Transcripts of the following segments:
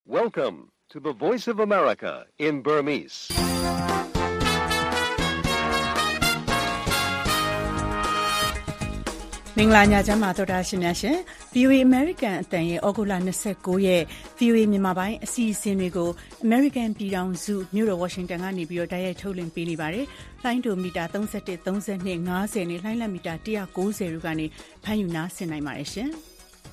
Welcome to the Voice of America in Burmese. ။မင်္ဂလာညချမ်းပါသောတာရှင်များရှင် VOA American အသံရဲ့ဩဂုတ်လ29ရက် VOA မြန်မာပိုင်းအစီအစဉ်တွေကို American ပြည်ထောင်စုမြို့တော် Washington ကနေပြီးတော့တိုက်ရိုက်ထုတ်လွှင့်ပေးနေပါတယ်။လိုင်းဒိုမီတာ31 32 50နဲ့လိုင်းလက်မီတာ190တို့ကနေဖမ်းယူနားဆင်နိုင်ပါတယ်ရှင်။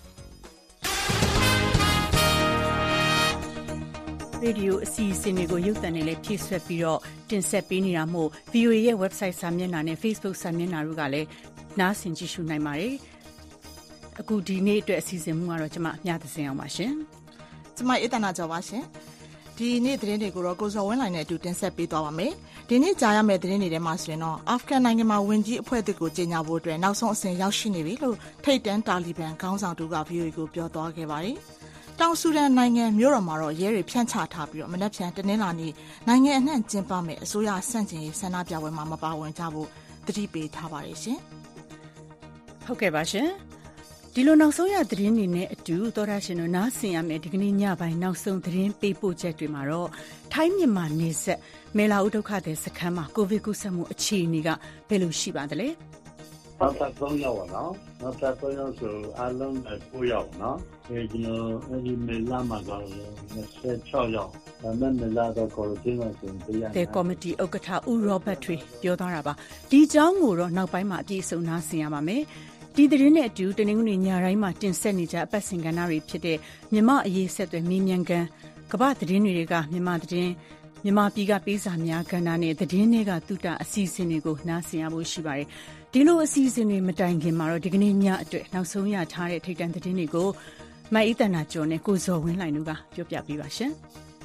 ရေဒီယိုအစီအစဉ်တွေကိုရုပ်သံနဲ့လည်းဖြည့်ဆွက်ပြီးတော့တင်ဆက်ပေးနေတာမို့ VOA ရဲ့ website စာမျက်နှာနဲ့ Facebook စာမျက်နှာတို့ကလည်းနားဆင်ကြည့်ရှုနိုင်ပါတယ်။အခုဒီနေ့အတွက်အစီအစဉ်မှုကတော့ကျွန်မမြသစင်အောင်ပါရှင်။ကျွန်မအေးတနာကျော်ပါရှင်။ဒီနေ့သတင်းတွေကိုတော့ကိုစောဝင်းလိုင်းနဲ့အတူတင်ဆက်ပေးသွားပါမယ်။ဒီနေ့ကြားရမယ့်သတင်းတွေထဲမှာဆိုရင်တော့အာဖဂန်နိုင်ငံမှာဝင်ကြီးအဖွဲ့အသစ်ကိုကြေညာဖို့အတွက်နောက်ဆုံးအဆင့်ရောက်ရှိနေပြီလို့ထိပ်တန်းတာလီဘန်ခေါင်းဆောင်တို့က VOA ကိုပြောသွားခဲ့ပါတယ်။တောင်ဆူဒန်နိုင်ငံမြို့တော်မှာတော့ရဲတွေဖြန့်ချထားပြီးတော့မနက်ဖြန်တနင်္လာနေ့နိုင်ငံအနှံ့ကျင်းပမယ့်အစိုးရဆန့်ကျင်ရေးဆန္ဒပြပွဲမှာမပါဝင်ကြဖို့သတိပေးထားပါတယ်ရှင်။ဟုတ်ကဲ့ပါရှင်ဒီလိုနောက်ဆုံးရသတင်းတွေနဲ့အတူသောတာရှင်တို့နားဆင်ရမယ့်ဒီကနေ့ညပိုင်းနောက်ဆုံးသတင်းပေးပို့ချက်တွေမှာတော့ထိုင်းမြန်မာနေဆက်မေလာဦးဒုက္ခသည်စခန်းမှာကိုဗစ်ကူးစက်မှုအခြေအနေကဘယ်လိုရှိပါသလဲနောက်ထပ်3ယောက်ပါနော်နောက်ထပ်3ယောက်ဆိုအားလုံး9ယောက်နော်ဒီမေလာမှာတော့26ယောက်ဒါမဲ့မေလာတော့ကိုရင်းမှာဆိုတရားတဲ့ကော်မတီဥက္ကဋ္ဌဦးရောဘတ်ထွေပြောသွားတာပါဒီအကြောင်းကိုတော့နောက်ပိုင်းမှာအပြည့်အစုံနားဆင်ရပါမယ်ဒီသတင်းနဲ့အတူတနင်္ဂနွေညတိုင်းမှာတင်ဆက်နေကြအပတ်စဉ်ကဏ္ဍတွေဖြစ်တဲ့မြမအရေးဆက်သွယ်မေးမြန်းခန်းကမ္ဘာသတင်းတွေကမြမသတင်းမြမပြည်ကပေးစာများကဏ္ဍနဲ့သတင်းတွေကတုတအစီအစဉ်တွေကိုနားဆင်ရဖို့ရှိပါတယ်ဒီလိုအစီအစဉ်တွေမတိုင်ခင်မှာတော့ဒီကနေ့ညအတွက်နောက်ဆုံးရထားတဲ့ထိပ်တန်းသတင်းတွေကိုမအေးတနာကျော်နဲ့ကိုဇော်ဝင်းလှိုင်တို့ကပြောပြပေးပါရှင်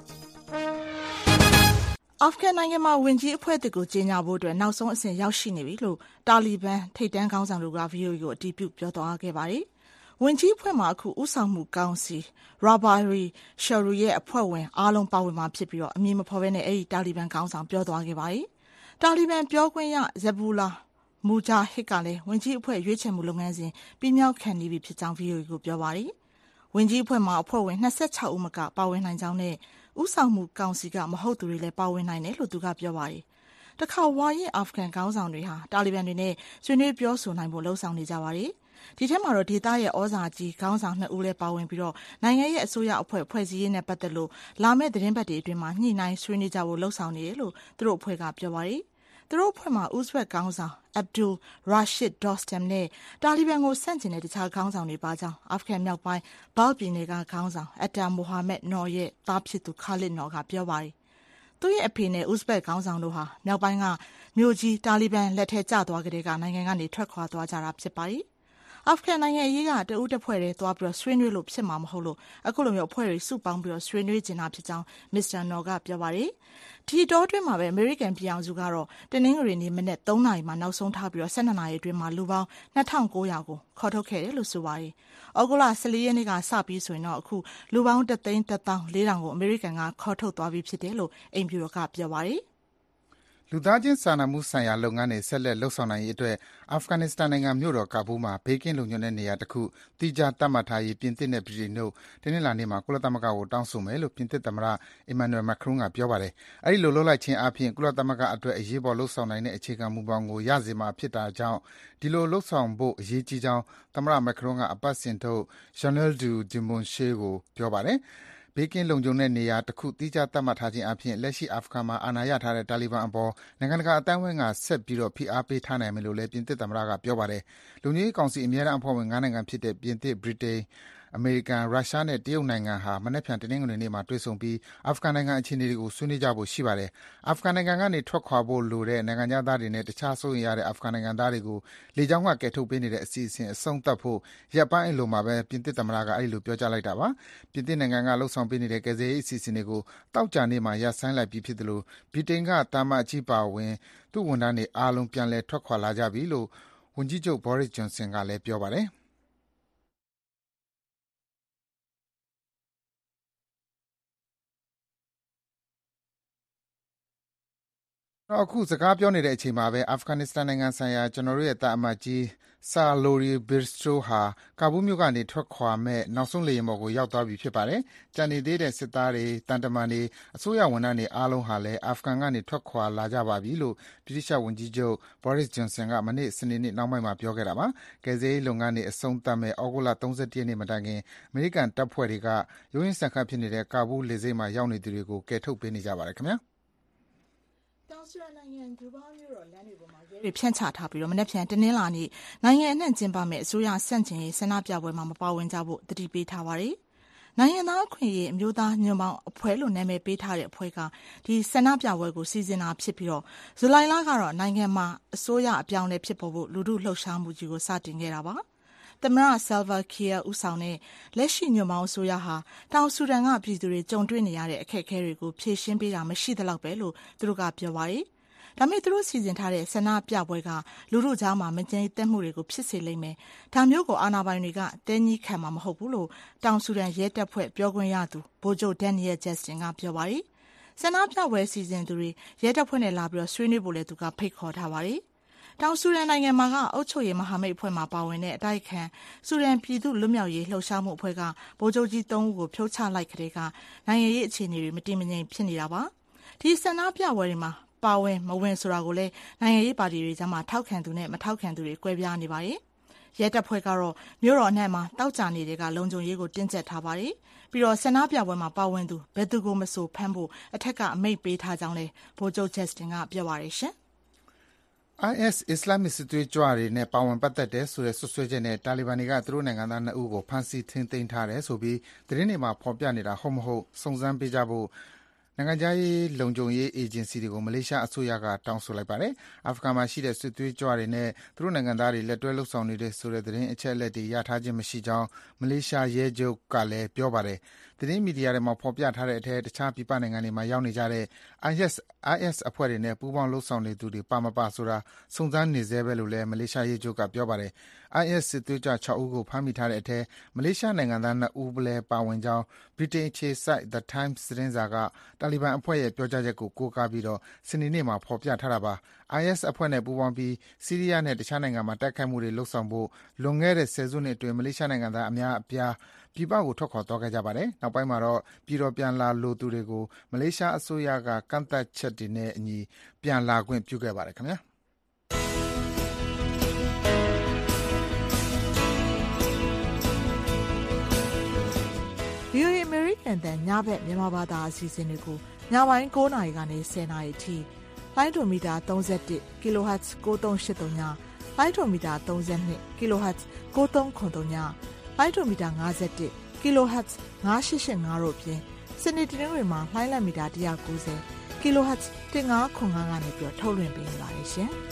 အာဖဂန်နိုင်ငံမှာဝင်ကြီးအဖွဲ့အသစ်ကိုကြေညာဖို့အတွက်နောက်ဆုံးအဆင့်ရောက်ရှိနေပြီလို့တာလီဘန်ထိပ်တန်းခေါင်းဆောင်တို့က VOA ကိုအတည်ပြုပြောသွားခဲ့ပါတယ်။ဝင်ကြီးအဖွဲ့မှာအခုဦးဆောင်မှုကောင်စီရာဘာရီရှယ်ရူရဲ့အဖွဲ့ဝင်အားလုံးပါဝင်မှာဖြစ်ပြီးတော့အမည်မဖော်ဘဲနဲ့အဲ့ဒီတာလီဘန်ခေါင်းဆောင်ပြောသွားခဲ့ပါတယ်။တာလီဘန်ပြောခွင့်ရဇဘူလာမူဂျာဟစ်ကလည်းဝင်ကြီးအဖွဲ့ရွေးချယ်မှုလုပ်ငန်းစဉ်ပြီးမြောက်ခံနေပြီဖြစ်ကြောင်း VOA ကိုပြောပါတယ်။ဝင်ကြီးအဖွဲ့မှာအဖွဲ့ဝင်26ဦးမကပါဝင်နိုင်ကြောင်းနဲ့ဦးဆောင်မှုကောင်စီကမဟုတ်သူတွေလည်းပါဝင်နိုင်တယ်လို့သူကပြောပါတယ်။တခါဝါရင်အာဖဂန်ခေါင်းဆောင်တွေဟာတာလီဘန်တွေနဲ့ဆွေးနွေးပြောဆိုနိုင်ဖို့လှုံ့ဆော်နေကြပါတယ်။ဒီထဲမှာတော့ဒေသရဲ့ဩဇာကြီးခေါင်းဆောင်2ဦးလည်းပါဝင်ပြီးတော့နိုင်ငံရဲ့အစိုးရအဖွဲ့ဖွဲ့စည်းရေးနဲ့ပတ်သက်လို့လာမယ့်သတင်းပတ်တွေအတွင်းမှာညှိနှိုင်းဆွေးနွေးကြဖို့လှုံ့ဆော်နေတယ်လို့သူတို့အဖွဲ့ကပြောပါတယ်။သူတို့အဖွဲ့မှာဥဇဘက်ခေါင်းဆောင်အဗ်ဒူရာရှစ်ဒေါ့စတမ်နဲ့တာလီဘန်ကိုဆန့်ကျင်တဲ့တခြားခေါင်းဆောင်တွေပါကြောင်းအာဖဂန်မြောက်ပိုင်းဘာလ်ပြည်နယ်ကခေါင်းဆောင်အက်တာမိုဟာမက်နော်ရဲ့သားဖြစ်သူခါလစ်နော်ကပြောပါတယ်။သူ့ရဲ့အဖေနဲ့ဥဇဘက်ခေါင်းဆောင်တို့ဟာမြောက်ပိုင်းကမြို့ကြီးတာလီဘန်လက်ထဲကျသွားကြတဲ့ကနိုင်ငံကနေထွက်ခွာသွားကြတာဖြစ်ပါတယ်။အာဖဂန်နိုင်ငံအရေးကတဦးတစ်ဖွဲ့တည်းသွားပြီးတော့ဆွေးနွေးလို့ဖြစ်မှာမဟုတ်လို့အခုလိုမျိုးအဖွဲ့တွေစုပေါင်းပြီးတော့ဆွေးနွေးကြတာဖြစ်ကြောင်းမစ္စတာနော်ကပြောပါတယ်။ဒီတောအတွင်းမှာပဲအမေရိကန်ပြည်အောင်စုကတော့တနင်္ဂနွေနေ့မနေ့3နာရီမှာနောက်ဆုံးထားပြီးတော့12နာရီအတွင်းမှာလူပေါင်း2900ကိုခေါ်ထုတ်ခဲ့တယ်လို့ဆိုပါတယ်။ဩဂုတ်လ14ရက်နေ့ကစပြီးဆိုရင်တော့အခုလူပေါင်း1,400,000ကိုအမေရိကန်ကခေါ်ထုတ်သွားပြီးဖြစ်တယ်လို့အိမ်ဖြူတော်ကပြောပါတယ်။လူသားချင်းစာနာမှုဆိုင်ရာလုပ်ငန်းတွေဆက်လက်လုပ်ဆောင်နိုင်ရေးအတွက်အာဖဂန်နစ္စတန်နိုင်ငံမြို့တော်ကာဘူးမှာဘေးကင်းလုံခြုံတဲ့နေရာတစ်ခုသီးခြားသတ်မှတ်ထားရေးပြင်သစ်နဲ့ဗြိတိန်တို့တနင်္လာနေ့မှာကုလသမဂ္ဂကိုတောင်းဆိုမယ်လို့ပြင်သစ်သမ္မတ Emmanuel Macron ကပြောပါတယ်။အဲဒီလိုလုပ်လိုက်ခြင်းအားဖြင့်ကုလသမဂ္ဂအတွက်အရေးပေါ်လုပ်ဆောင်နိုင်တဲ့အခြေခံမူဘောင်ကိုရစေမှာဖြစ်တာကြောင့်ဒီလိုလုပ်ဆောင်ဖို့အရေးကြီးကြောင်းသမ္မတ Macron ကအပတ်စဉ်ထုတ် Journal du Dimanche ကိုပြောပါတယ်။ဘေးကင်းလုံခြုံတဲ့နေရာတစ်ခုသီးခြားသတ်မှတ်ထားခြင်းအားဖြင့်လက်ရှိအာဖဂန်မှာအာဏာရထားတဲ့တာလီဘန်အပေါ်နိုင်ငံတကာအသိုင်းအဝိုင်းကဆက်ပြီးဖိအားပေးထားနိုင်မယ်လို့လည်းပြင်သစ်သမ္မတကပြောပါတယ်။လုံခြုံရေးကောင်စီအမြဲတမ်းအဖွဲ့ဝင်9နိုင်ငံဖြစ်တဲ့ပြင်သစ်၊ဗြိတိန်၊အမေရိကန်၊ရုရှားနဲ့တရုတ်နိုင်ငံဟာမနက်ဖြန်တနင်္ဂနွေနေ့မှာတွေ့ဆုံပြီးအာဖဂန်နိုင်ငံအခြေအနေတွေကိုဆွေးနွေးကြဖို့ရှိပါတယ်။အာဖဂန်နိုင်ငံကနေထွက်ခွာဖို့လိုတဲ့နိုင်ငံခြားသားတွေနဲ့တခြားစိုးရိမ်ရတဲ့အာဖဂန်နိုင်ငံသားတွေကိုလေကြောင်းကကယ်ထုတ်ပေးနေတဲ့အစီအစဉ်အဆုံးသတ်ဖို့ရက်ပိုင်းအလိုမှာပဲပြင်သစ်သမ္မတကအဲဒီလိုပြောကြားလိုက်တာပါ။ပြင်သစ်နိုင်ငံကလုပ်ဆောင်ပေးနေတဲ့ကယ်ဆယ်ရေးအစီအစဉ်တွေကိုသောကြာနေ့မှာရပ်ဆိုင်းလိုက်ပြီးဖြစ်သလိုဗြိတိန်ကတာမန်အကြီးပါဝင်သူ့ဝန်ထမ်းတွေအားလုံးပြန်လည်ထွက်ခွာလာကြပြီလို့ဝန်ကြီးချုပ် Boris Johnson ကလည်းပြောပါတယ်။အခုစကားပြောနေတဲ့အချိန်မှာပဲအာဖဂန်နစ္စတန်နိုင်ငံဆိုင်ရာကျွန်တော်တို့ရဲ့တာအမတ်ကြီးဆာလိုရီဘစ်စတိုဟာကာဘူးမြို့ကနေထွက်ခွာမဲ့နောက်ဆုံးလေယာဉ်ပေါ်ကိုရောက်သွားပြီဖြစ်ပါတယ်။ကြံနေသေးတဲ့စစ်သားတွေတန်တမန်တွေအစိုးရဝန်ထမ်းတွေအားလုံးဟာလည်းအာဖဂန်ကနေထွက်ခွာလာကြပါပြီလို့ဗြိတိရှဝန်ကြီးချုပ်ဘောရစ်ဂျွန်ဆန်ကမနေ့စနေနေ့နောက်ပိုင်းမှာပြောခဲ့တာပါ။ကယ်ဆယ်ရေးလုပ်ငန်းတွေအဆုံးသတ်မဲ့ဩဂုတ်လ31ရက်နေ့မတိုင်ခင်အမေရိကန်တပ်ဖွဲ့တွေကရုန်းရင်းဆန်ခတ်ဖြစ်နေတဲ့ကာဘူးလေဆိပ်မှာရောက်နေသူတွေကိုကယ်ထုတ်ပေးနေကြပါတယ်ခင်ဗျာ။တောင်ဆူဒန်နိုင်ငံဒူဘာမြို့တော်လမ်းတွေပေါ်မှာရဲတွေဖြန့်ချထားပြီးမနက်ဖြန်တနင်္လာနေ့နိုင်ငံအနှံ့ကျင်းပမဲ့အစိုးရဆန့်ကျင်ရေးဆန္ဒပြပွဲမှာမပါဝင်ကြဖို့တတိပေးထားပါတယ်။နိုင်ငံသားအခွင့်အရေးအမျိုးသားညွန့်ပေါင်းအဖွဲ့လို့နာမည်ပေးထားတဲ့အဖွဲ့ကဒီဆန္ဒပြပွဲကိုစီစဉ်တာဖြစ်ပြီးဇူလိုင်လကတော့နိုင်ငံမှာအစိုးရအပြောင်းအလဲဖြစ်ပေါ်ဖို့လူထုလှုပ်ရှားမှုကြီးကိုစတင်ခဲ့တာပါ။သမ္မတဆာလ်ဗာကီယာဦးဆောင်တဲ့လက်ရှိညွန့်ပေါင်းအစိုးရဟာတောင်ဆူဒန်ကပြည်သူတွေကြုံတွေ့နေရတဲ့အခက်အခဲတွေကိုဖြေရှင်းပေးတာမရှိသလောက်ပဲလို့သူတို့ကပြောပါတယ်။ဒါပေမဲ့သူတို့စီစဉ်ထားတဲ့ဆန္ဒပြပွဲကလူထုကြားမှာမကျေနပ်မှုတွေကိုဖြစ်စေလိမ့်မယ်။ဒါမျိုးကိုအာဏာပိုင်တွေကတဲကြီးခံမှာမဟုတ်ဘူးလို့တောင်ဆူဒန်ရဲတပ်ဖွဲ့ပြောခွင့်ရသူဗိုလ်ချုပ်ဒန်နီယယ်ဂျက်စတင်ကပြောပါတယ်။ဆန္ဒပြပွဲစီစဉ်သူတွေရဲတပ်ဖွဲ့နဲ့လာပြီးဆွေးနွေးဖို့လည်းသူကဖိတ်ခေါ်ထားပါတယ်။တောင်ဆူဒန်နိုင်ငံမှာကအုပ်ချုပ်ရေးမဟာမိတ်အဖွဲ့မှာပါဝင်တဲ့အတိုက်ခံဆူဒန်ပြည်သူ့လွတ်မြောက်ရေးလှုပ်ရှားမှုအဖွဲ့ကဗိုလ်ချုပ်ကြီး3ဦးကိုဖြုတ်ချလိုက်တဲ့ကနိုင်ငံရေးအခြေအနေတွေမတည်မငြိမ်ဖြစ်နေတာပါ။ဒီဆန္ဒပြပွဲတွေမှာပါဝင်မဝင်ဆိုတာကိုလည်းနိုင်ငံရေးပါတီတွေကြားမှာထောက်ခံသူနဲ့မထောက်ခံသူတွေကွဲပြားနေပါတယ်။ရဲတပ်ဖွဲ့ကတော့မြို့တော်အနှံ့မှာတောက်ကြနေတဲ့ကလုံခြုံရေးကိုတင်းကျပ်ထားပါတယ်။ပြီးတော့ဆန္ဒပြပွဲမှာပါဝင်သူဘယ်သူကိုမဆိုဖမ်းဖို့အထက်ကအမိန့်ပေးထားကြောင်းလည်းဗိုလ်ချုပ်ဂျက်စတင်ကပြောပါတယ်ရှင်။ IS အစ္စလာမ်စစ်သွေးကြွတွေနဲ့ပါဝင်ပတ်သက်တယ်ဆိုတဲ့စွပ်စွဲချက်နဲ့တာလီဘန်တွေကသူတို့နိုင်ငံသား2ဦးကိုဖမ်းဆီးထိန်းသိမ်းထားတယ်ဆိုပြီးသတင်းတွေမှာဖော်ပြနေတာဟုတ်မဟုတ်စုံစမ်းပေးကြဖို့နိုင်ငံခြားရေးလုံခြုံရေးအေဂျင်စီတွေကိုမလေးရှားအစိုးရကတောင်းဆိုလိုက်ပါတယ်။အာဖဂန်မှာရှိတဲ့စစ်သွေးကြွတွေနဲ့သူတို့နိုင်ငံသားတွေလက်တွဲလှုပ်ဆောင်နေတဲ့ဆိုတဲ့သတင်းအချက်အလက်တွေရထားခြင်းမရှိကြောင်းမလေးရှားရဲချုပ်ကလည်းပြောပါတယ်။သတင်းမီဒီယာတွေမှာဖော်ပြထားတဲ့အထက်တခြားပြည်ပနိုင်ငံတွေမှာရောက်နေကြတဲ့ IS အဖွဲ့တွေနဲ့ပူးပေါင်းလှုပ်ဆောင်နေသူတွေပါမပါဆိုတာစုံစမ်းနေဆဲပဲလို့လည်းမလေးရှားရဲချုပ်ကပြောပါတယ်။ IS စစ်သွေးကြွ6ဦးကိုဖမ်းမိထားတဲ့အထက်မလေးရှားနိုင်ငံသား2ဦးလည်းပါဝင်ကြောင်းဗြိတိန်အခြေစိုက် The Times သတင်းစာကတာလီဘန်အဖွဲ့ရဲ့ပြောကြားချက်ကိုကိုးကားပြီးစနေနေ့မှာဖော်ပြထားတာပါ။ IS အဖွဲ့နဲ့ပူးပေါင်းပြီးဆီးရီးယားနဲ့တခြားနိုင်ငံမှာတိုက်ခိုက်မှုတွေလုပ်ဆောင်ဖို့လွန်ခဲ့တဲ့10စုနှစ်အတွင်းမလေးရှားနိုင်ငံသားအများအပြားပြည်ပကိုထွက်ခွာသွားခဲ့ကြပါတယ်။နောက်ပိုင်းမှာတော့ပြည်တော်ပြန်လာလိုသူတွေကိုမလေးရှားအစိုးရကကန့်သတ်ချက်တွေနဲ့အညီပြန်လာခွင့်ပြုခဲ့ပါတယ်ခင်ဗျာ။ VOA American တန်ညဘက်မြန်မာဘာသာအစီအစဉ်တွေကိုညပိုင်း9နာရီကနေ10နာရီအထိလိုင်းဒိုမီတာ31 kHz 9383ညလိုင်းဒိုမီတာ32 kHz 9393ညလိုင်းဒိုမီတာ51 kHz 9885တို့ဖြင့်စနေတနင်္ဂနွေမှာလိုင်းလက်မီတာ190 kHz 1505ကနေပြီးထုတ်လွှင့်ပေးနေပါတယ်ရှင်။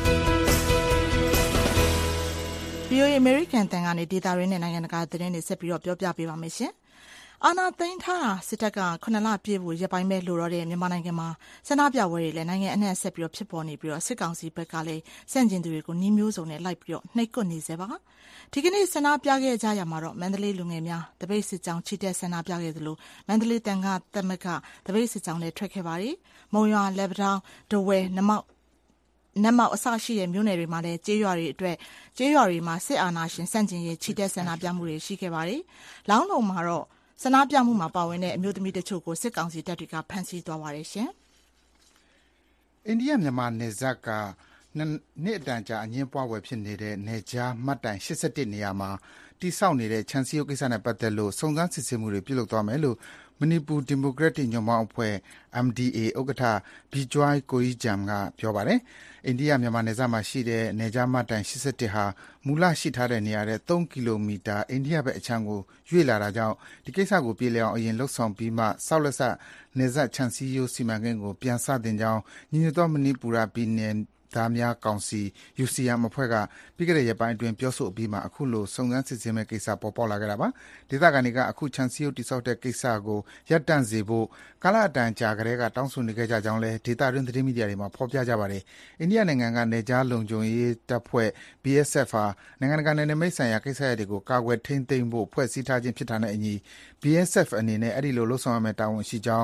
VOA American တန်ကနေဒေတာရင်းနဲ့နိုင်ငံတကာသတင်းတွေဆက်ပြီးပြောပြပေးပါမယ်ရှင်။အာနာသိန်းထားတာစစ်တပ်က9လပြည့်ဖို့ရပိုင်းပဲလိုတော့တဲ့မြန်မာနိုင်ငံမှာဆန္ဒပြပွဲတွေလည်းနိုင်ငံအနှံ့ဆက်ပြီးဖြစ်ပေါ်နေပြီးစစ်ကောင်စီဘက်ကလည်းစန့်ကျင်သူတွေကိုနှီးမျိုးစုံနဲ့လိုက်ပြီးနှိပ်ကွပ်နေစေပါဒီကနေ့ဆန္ဒပြခဲ့ကြရမှာတော့မန္တလေးလူငယ်များတပိတ်စစ်ကြောင်းချီတက်ဆန္ဒပြခဲ့သလိုမန္တလေးတန်ခါသမက်ကတပိတ်စစ်ကြောင်းလည်းထွက်ခဲ့ပါတယ်။မုံရွာလက်ပတောင်းဒဝဲနမောက်အစရှိတဲ့မြို့နယ်တွေမှာလည်းကျေးရွာတွေမှာစစ်အာဏာရှင်စန့်ကျင်ရေးချီတက်ဆန္ဒပြမှုတွေရှိခဲ့ပါတယ်။လောင်းလုံးမှာတော့ဆန္ဒပြမှုမှာပါဝင်တဲ့အမျိုးသမီးတချို့ကိုစစ်ကောင်စီတပ်တွေကဖမ်းဆီးသွားပါတယ်ရှင်။အိန္ဒိယမြန်မာနယ်စပ်ကနှစ်အတန်ကြာအငင်းပွားဖွယ်ဖြစ်နေတဲ့နယ်ခြားမှတ်တိုင်81နေရာမှာတိစောက်နေတဲ့ခြံစည်းရုံးကိစ္စနဲ့ပတ်သက်လို့စုံစမ်းစစ်ဆေးမှုတွေပြုလုပ်သွားမယ်လို့မဏိပူဒီမိုကရက်တစ်ညွန့်ပေါင်းအဖွဲ့ MDA ဥက္ကဋ္ဌ Bijoy Koijam ကပြောပါတယ်။အိန္ဒိယမြန်မာနယ်စပ်မှာရှိတဲ့နယ်ခြားမှတ်တိုင်81ဟာမူလရှိထားတဲ့နေရာတဲ့3ကီလိုမီတာအိန္ဒိယဘက်အခြမ်းကိုရွေ့လာတာကြောင့်ဒီကိစ္စကိုပြေလည်အောင်အရင်လှုပ်ဆောင်ပြီးမှဆောက်လက်စနယ်စပ်ခြံစည်းရိုးစီမံကိန်းကိုပြန်စတင်ကြောင်းညီညွတ်သောမဏိပူရပြည်နယ်သားများကောင်စီ UCM အဖွဲ့ကပြီးခဲ့တဲ့ရက်ပိုင်းအတွင်းပြောဆိုအပြီးမှာအခုလိုစုံစမ်းစစ်ဆေးမဲ့ကိစ္စပေါ်ပေါက်လာခဲ့တာပါ။ဒေသခံတွေကအခုခြံစည်းရုံးတိစောက်တဲ့ကိစ္စကိုရပ်တန့်စေဖို့ကာလအတန်ကြာကတည်းကတောင်းဆိုနေခဲ့ကြကြောင်းလည်းဒေသတွင်းသတင်းမီဒီယာတွေမှာဖော်ပြကြပါတယ်။အိန္ဒိယနိုင်ငံကနယ်ခြားလုံခြုံရေးတပ်ဖွဲ့ BSF ဟာနိုင်ငံတကာနယ်နိမိတ်ဆိုင်ရာကိစ္စရပ်တွေကိုကာကွယ်ထိန်းသိမ်းဖို့ဖွဲ့စည်းထားခြင်းဖြစ်တာနဲ့အညီ BSF အနေနဲ့အဲ့ဒီလိုလှုပ်ဆောင်ရမယ့်တာဝန်ရှိကြောင်း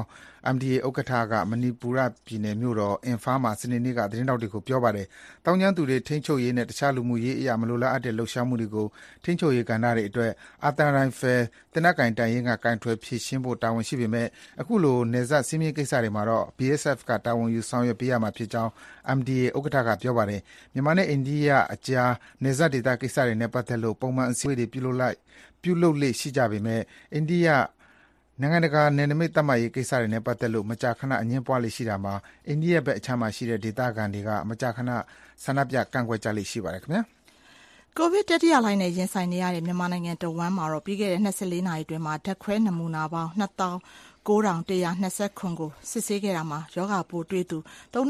MDA ဥက္ကဋ္ဌကမဏိပူရပြည်နယ်မြို့တော်အင်ဖာမှာစနေနေ့ကသတင်းတောက်တွေကိုပြောပါတယ်။တောင်ကျမ်းသူတွေထိန်းချုပ်ရေးနဲ့တခြားလူမှုရေးအရာမလိုလားအပ်တဲ့လှုပ်ရှားမှုတွေကိုထိန်းချုပ်ရေးကဏ္ဍတွေအတွက်အာသံရိုင်ဖယ်တင်နက်ကိုင်တိုင်ရင်ကကင်ထွယ်ဖြည့်ရှင်းဖို့တာဝန်ရှိပေမဲ့အခုလိုနေဆက်စီးမြင့်ကိစ္စတွေမှာတော့ BSF ကတာဝန်ယူဆောင်ရွက်ပေးရမှာဖြစ်ကြောင်း MDA ဥက္ကဋ္ဌကပြောပါတယ်။မြန်မာနဲ့အိန္ဒိယအကြားနေဆက်ဒေသကိစ္စတွေနဲ့ပတ်သက်လို့ပုံမှန်အစည်းအဝေးတွေပြုလုပ်လေ့ရှိကြပေမဲ့အိန္ဒိယနိုင်ငံတကာနယ်နိမိတ်သတ်မှတ်ရေးကိစ္စတွေနဲ့ပတ်သက်လို့မကြာခဏအငြင်းပွားလေ့ရှိတာမှာအိန္ဒိယဘက်အခြမ်းမှာရှိတဲ့ဒေသခံတွေကမကြာခဏဆန္ဒပြကန့်ကွက်ကြလေ့ရှိပါတယ်ခင်ဗျာ။ကိုဗစ်တတိယလှိုင်းနဲ့ရင်ဆိုင်နေရတဲ့မြန်မာနိုင်ငံတဝန်းမှာတော့ပြီးခဲ့တဲ့24နာရီအတွင်းမှာဓာတ်ခွဲနမူနာပေါင်း29,129 ကိုစစ်ဆေးခဲ့တာမှာရောဂါပိုးတွေ့သူ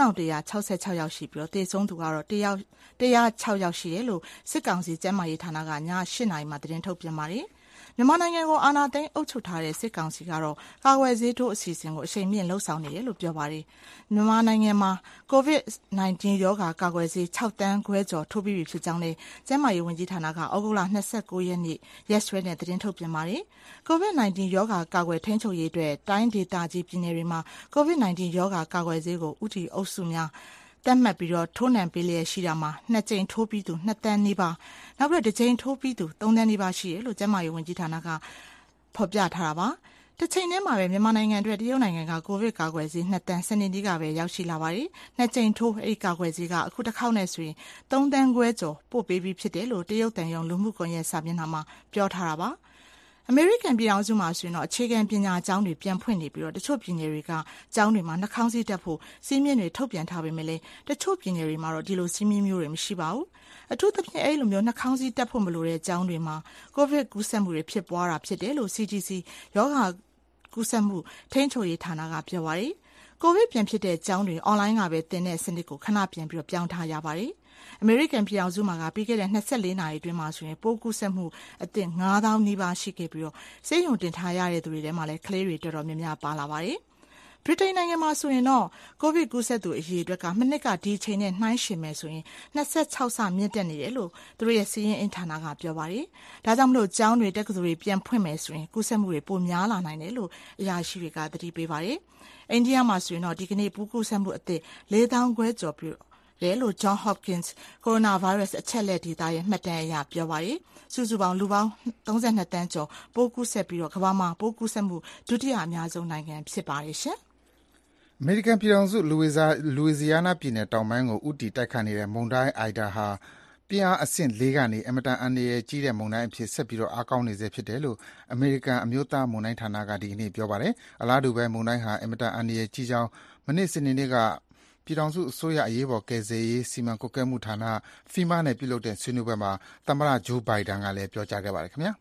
3,166 ယောက်ရှိပြီးသေဆုံးသူကတော့106ယောက်ရှိတယ်လို့စစ်ကောင်စီကျန်းမာရေးဌာနကည8နာရီမှာသတင်းထုတ်ပြန်ပါတယ်။မြန်မာနိုင်ငံကိုအာဏာသိမ်းအုပ်ချုပ်ထားတဲ့စစ်ကောင်စီကတော့ကာကွယ်ဆေးထိုးအစီအစဉ်ကိုအချိန်မြင့်လှုပ်ဆောင်နေတယ်လို့ပြောပါတယ်။မြန်မာနိုင်ငံမှာ COVID-19 ရောဂါကာကွယ်ဆေး6တန်းခွဲကျော်ထိုးပြီးပြီဖြစ်ကြောင်းနဲ့ကျန်းမာရေးဝန်ကြီးဌာနကဩဂုတ်လ29ရက်နေ့ရက်စွဲနဲ့သတင်းထုတ်ပြန်ပါတယ်။ COVID-19 ရောဂါကာကွယ်ထိန်းချုပ်ရေးအတွက်တိုင်းဒေသကြီးပြည်နယ်တွေမှာ COVID-19 ရောဂါကာကွယ်ဆေးကိုဥတီအုပ်စုများတတ်မှတ်ပြီးထိုးနှံပေးလျက်ရှိတာမှာ2ကြိမ်ထိုးပြီးသူ2တန်းနီးပါးနောက်ပြီး1ကြိမ်ထိုးပြီးသူ3တန်းနီးပါးရှိတယ်လို့ကျန်းမာရေးဝန်ကြီးဌာနကဖော်ပြထားတာပါ။တစ်ချိန်တည်းမှာပဲမြန်မာနိုင်ငံအတွက်တရုတ်နိုင်ငံကကိုဗစ်ကာကွယ်ဆေး2တန်းစနေနေ့ကပဲရောက်ရှိလာပါတယ်။2ကြိမ်ထိုးအဲဒီကာကွယ်ဆေးကအခုတစ်ခေါက်နဲ့ဆိုရင်3တန်းခွဲကျော်ပို့ပေးပြီးဖြစ်တယ်လို့တရုတ်တန်ယုံလူမှုကွန်ရက်စာမျက်နှာမှာပြောထားတာပါ။အမေရိကန်ပြည်ထောင်စုမှာဆိုရင်တော့အခြေခံပညာကျောင်းတွေပြန်ဖွင့်နေပြီးတချို့ပြည်နယ်တွေကကျောင်းတွေမှာနှာခေါင်းစည်းတပ်ဖို့စီးမြင့်တွေထုတ်ပြန်ထားပေမဲ့တချို့ပြည်နယ်တွေမှာတော့ဒီလိုစီးမြင့်မျိုးတွေမရှိပါဘူး။အထူးသဖြင့်အဲဒီလိုမျိုးနှာခေါင်းစည်းတပ်ဖို့မလိုတဲ့ကျောင်းတွေမှာကိုဗစ်ကူးစက်မှုတွေဖြစ်ပွားတာဖြစ်တယ်လို့ CDC ရောဂါကူးစက်မှုထိန်းချုပ်ရေးဌာနကပြောပါတယ်။ကိုဗစ်ပြန်ဖြစ်တဲ့ကျောင်းတွေအွန်လိုင်းကပဲသင်တဲ့စနစ်ကိုခဏပြန်ပြီးပြောင်းထားရပါတယ်။အမေရိကန်ပြည်ထောင်စုမှာပြီးခဲ့တဲ့24နာရီအတွင်းမှာဆိုရင်ပိုးကူးစက်မှုအသစ်9,000 နီးပါးရှိခဲ့ပြီးဆေးရုံတင်ထားရတဲ့သူတွေထဲမှာလည်းကလေးတွေတော်တော်များများပါလာပါတယ်။ဗြိတိန်နိုင်ငံမှာဆိုရင်တော့ကိုဗစ်ကူးစက်သူအရေအတွက်ကမနှစ်ကဒီအချိန်နဲ့နှိုင်းယှဉ်မယ်ဆိုရင်26ဆမြင့်တက်နေတယ်လို့သူတို့ရဲ့စီးရင်အင်ဌာနကပြောပါတယ်။ဒါကြောင့်မလို့ကျောင်းတွေတက္ကသိုလ်တွေပြန်ဖွင့်မယ်ဆိုရင်ကူးစက်မှုတွေပိုများလာနိုင်တယ်လို့အရာရှိတွေကသတိပေးပါတယ်။အိန္ဒိယမှာဆိုရင်တော့ဒီကနေ့ပိုးကူးစက်မှုအသစ်4,000 ခွဲကျော်ပြီးတယ်လို့ John Hopkins Coronavirus အချက်လက်ဒေသရဲ့မှတ်တမ်းအရပြောပါတယ်။စုစုပေါင်းလူပေါင်း32တန်းကျော်ပိုးကူးစက်ပြီးကမ္ဘာမှာပိုးကူးစက်မှုဒုတိယအများဆုံးနိုင်ငံဖြစ်ပါတယ်ရှင်။အမေရိကန်ပြည်ထောင်စုလူဝီဇီယားနားပြည်နယ်တောင်ပိုင်းကိုဥတီတိုက်ခတ်နေတဲ့မုန်တိုင်းအိုင်ဒါဟာပြင်းအားအဆင့်4ကနေအမတန်အန္တရာယ်ကြီးတဲ့မုန်တိုင်းအဖြစ်ဆက်ပြီးအားကောင်းနေစေဖြစ်တယ်လို့အမေရိကန်အမျိုးသားမုန်တိုင်းဌာနကဒီကနေ့ပြောပါတယ်။အလားတူပဲမုန်တိုင်းဟာအမတန်အန္တရာယ်ကြီးကြောင်းမနေ့စနေနေ့ကပြည်ထောင်စုအစိုးရအရေးပေါ်ကယ်ဆယ်ရေးစီမံကွပ်ကဲမှုဌာန FEMA နဲ့ပြုလုပ်တဲ့ဆွေးနွေးပွဲမှာသမ္မတဂျိုးဘိုင်ဒန်ကလည်းပြောကြားခဲ့ပါတယ်ခင်ဗျာ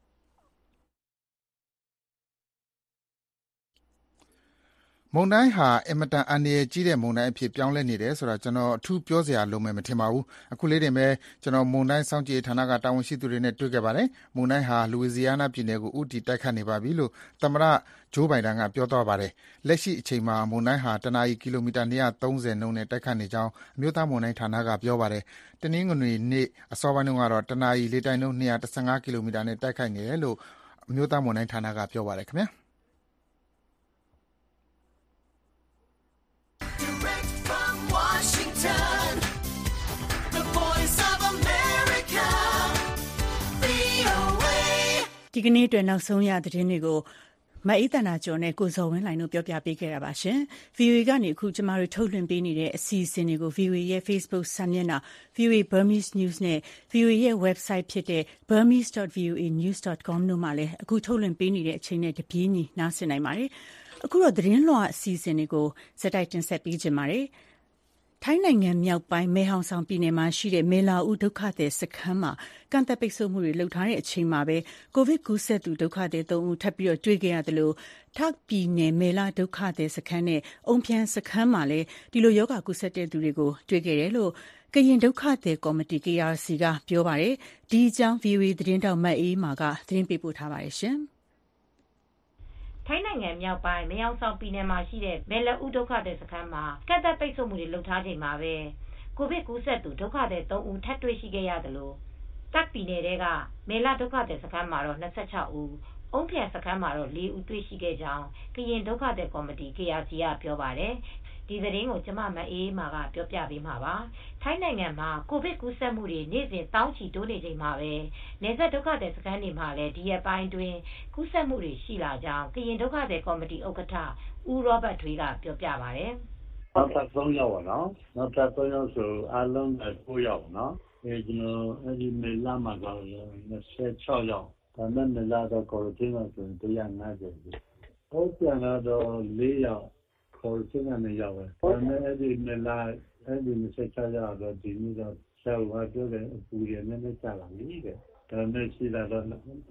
မုန်တိုင်းဟာအင်မတန်အန္တရာယ်ကြီးတဲ့မုန်တိုင်းအဖြစ်ပြောင်းလဲနေတယ်ဆိုတာကျွန်တော်အထူးပြောစရာလိုမယ်မထင်ပါဘူးအခုလေးတင်ပဲကျွန်တော်မုန်တိုင်းစောင့်ကြည့်ဌာနကတာဝန်ရှိသူတွေနဲ့တွေ့ခဲ့ပါတယ်မုန်တိုင်းဟာလူဝီဇီယားနားပြည်နယ်ကိုဥတီတိုက်ခတ်နေပါပြီလို့သမ္မတဂျိုးဘိုင်ဒန်ကပြောသွားပါတယ်လက်ရှိအချိန်မှာမုန်တိုင်းဟာတနအီကီလိုမီတာ230နှုန်းနဲ့တိုက်ခတ်နေကြောင်းအမျိုးသားမုန်တိုင်းဌာနကပြောပါတယ်တနင်္ဂနွေနေ့အစောပိုင်းတုန်းကတော့တနအီလေတိုက်နှုန်း215ကီလိုမီတာနဲ့တိုက်ခတ်နေတယ်လို့အမျိုးသားမုန်တိုင်းဌာနကပြောပါတယ်ခင်ဗျာဒီကနေ့အတွက်နောက်ဆုံးရသတင်းတွေကိုမအေးတနာကျော်နဲ့ကိုဇော်ဝင်းလှိုင်တို့ပြောပြပေးခဲ့တာပါရှင်။ VOA ကနေအခုကျမတို့ထုတ်လွှင့်ပေးနေတဲ့အစီအစဉ်တွေကို VOA ရဲ့ Facebook စာမျက်နှာ VOA Burmese News နဲ့ VOA ရဲ့ website ဖြစ်တဲ့ burmese.voanews.com တို့မှာလည်းအခုထုတ်လွှင့်ပေးနေတဲ့အချိန်နဲ့တပြေးညီနားဆင်နိုင်ပါတယ်။အခုတော့သတင်းလွှာအစီအစဉ်တွေကိုစက်တိုက်တင်ဆက်ပေးကြပါမယ်။ထိုင်းနိုင်ငံမြောက်ပိုင်းမဲဟောင်ဆောင်ပြည်နယ်မှာရှိတဲ့မေလာဦးဒုက္ခသည်စခန်းမှာကန့်သက်ပိတ်ဆို့မှုတွေလုပ်ထားတဲ့အချိန်မှာပဲကိုဗစ်ကူးစက်သူဒုက္ခသည်3ဦးထပ်ပြီးတွေ့ခဲ့ရတယ်လို့ထောက်ပြည်နယ်မေလာဒုက္ခသည်စခန်းနဲ့အုံဖြန်းစခန်းမှာလည်းဒီလိုယောဂကူးစက်တဲ့သူတွေကိုတွေ့ခဲ့တယ်လို့ကရင်ဒုက္ခသည်ကော်မတီ KRC ကပြောပါတယ်ဒီအကြောင်း VOA သတင်းတောက်မတ်အေးမာကသတင်းပေးပို့ထားပါတယ်ရှင်ထိုင်းနိုင်ငံမြောက်ပိုင်းမဲဟောင်ဆောင်ပြည်နယ်မှာရှိတဲ့မဲလဦးဒုက္ခသည်စခန်းမှာကန့်သတ်ပိတ်ဆို့မှုတွေလုပ်ထားချိန်မှာပဲကိုဗစ်ကူးစက်သူဒုက္ခသည်3ဦးထပ်တွေ့ရှိခဲ့ရတယ်လို့တပ်ပြည်နယ်ကမဲလဒုက္ခသည်စခန်းမှာတော့26ဦးအုံးဖြန်စခန်းမှာတော့4 ဦးတွေ့ရှိခဲ့ကြောင်းကရင်ဒုက္ခသည်ကော်မတီ KRC ကပြောပါတယ်။ဒီသတင်းကိုကျမမအေးမာကပြောပြပေးမှာပါ။ထိုင်းနိုင်ငံမှာကိုဗစ်ကူးစက်မှုတွေနေ့စဉ်တောင်းချီတိုးနေချိန်မှာပဲနယ်စပ်ဒုက္ခသည်စခန်းတွေမှာလည်းဒီရက်ပိုင်းတွင်ကူးစက်မှုတွေရှိလာကြောင်းကရင်ဒုက္ခသည်ကော်မတီဥက္ကဋ္ဌဦးရောဘတ်ထွေးကပြောပြပါတယ်။နောက်ထပ်3ယောက်ပါနော်။နောက်ထပ်3ယောက်ဆိုအားလုံး9ယောက်နော်။ကျွန်တော်အဲဒီမေလမှာက26ယောက်။ဒါနဲ့မေလတော့ကိုရတင်းကဆို150။ဟုတ်ပြန်တော့4ယောက်ကိုရတင်းကနေရောက်ပဲ။ဒါနဲ့အဲဒီမေလအဲဒီ26ယောက်တော့ဒီနေ့တော့ဆက်ဝါပြောတယ်အပူရနဲ့နဲ့ကြာလာပြီတဲ့။ဒါနဲ့ရှိလာတော့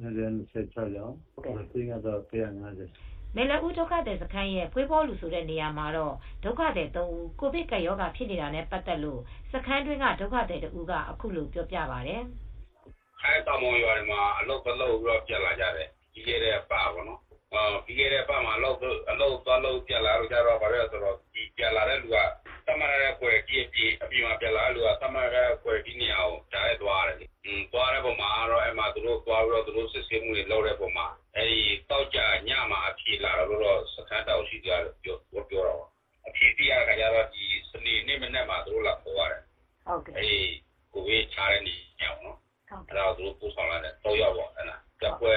26ယောက်ကိုရတင်းကတော့150 မဲလဦးဒုက္ခသည်စခန်းရဲ့ဖွေးပေါ်လူဆိုတဲ့နေရာမှာတော့ဒုက္ခသည်3ဦးကိုဗစ်ကပ်ရောဂါဖြစ်နေတာနဲ့ပတ်သက်လို့စခန်းတွင်းကဒုက္ခသည်2ဦးကအခုလိုပြောပြပါတယ်။အဲတောင်ပေါ်ရွာတွေမှာအလုပ်ပြီးတော့ပြက်လာကြတယ်။ပြီးခဲ့တဲ့ပတ်ပေါ့နော်။ပြီးခဲ့တဲ့ပတ်မှာအလုပ်ပြက်လာလို့ကြတော့ဘာလဲဆိုတော့ဒီပြက်လာတဲ့လူကသမားရဲပွဲကြီးအပြင်မှာပြက်လာလူကသမားရဲပွဲကြီးနေအောင်ကြားရသွားတယ်။သွားတဲ့ပုံမှာတော့အဲမှာသူတို့သွားပြီးတော့သူတို့စစ်ဆေးမှုတွေလုပ်တဲ့ပုံမှာအဲဒီတောက်ကြညမှာအဖြေလာတော့စခန်းတောက်ရှိကြတယ်ပြောတော့အဖြေပြရကြတော့ဒီစနေနေ့မနေ့မှာသူတို့လာခေါ်ရတယ်ဟုတ်ကဲ့အဲဒီကိုဝေးချတဲ့နေညောင်းနော်အဲ့ဒါသူတို့ပို့ဆောင်လာတယ်3ယောက်ပေါ့အဲ့ဒါရပ်ပွဲ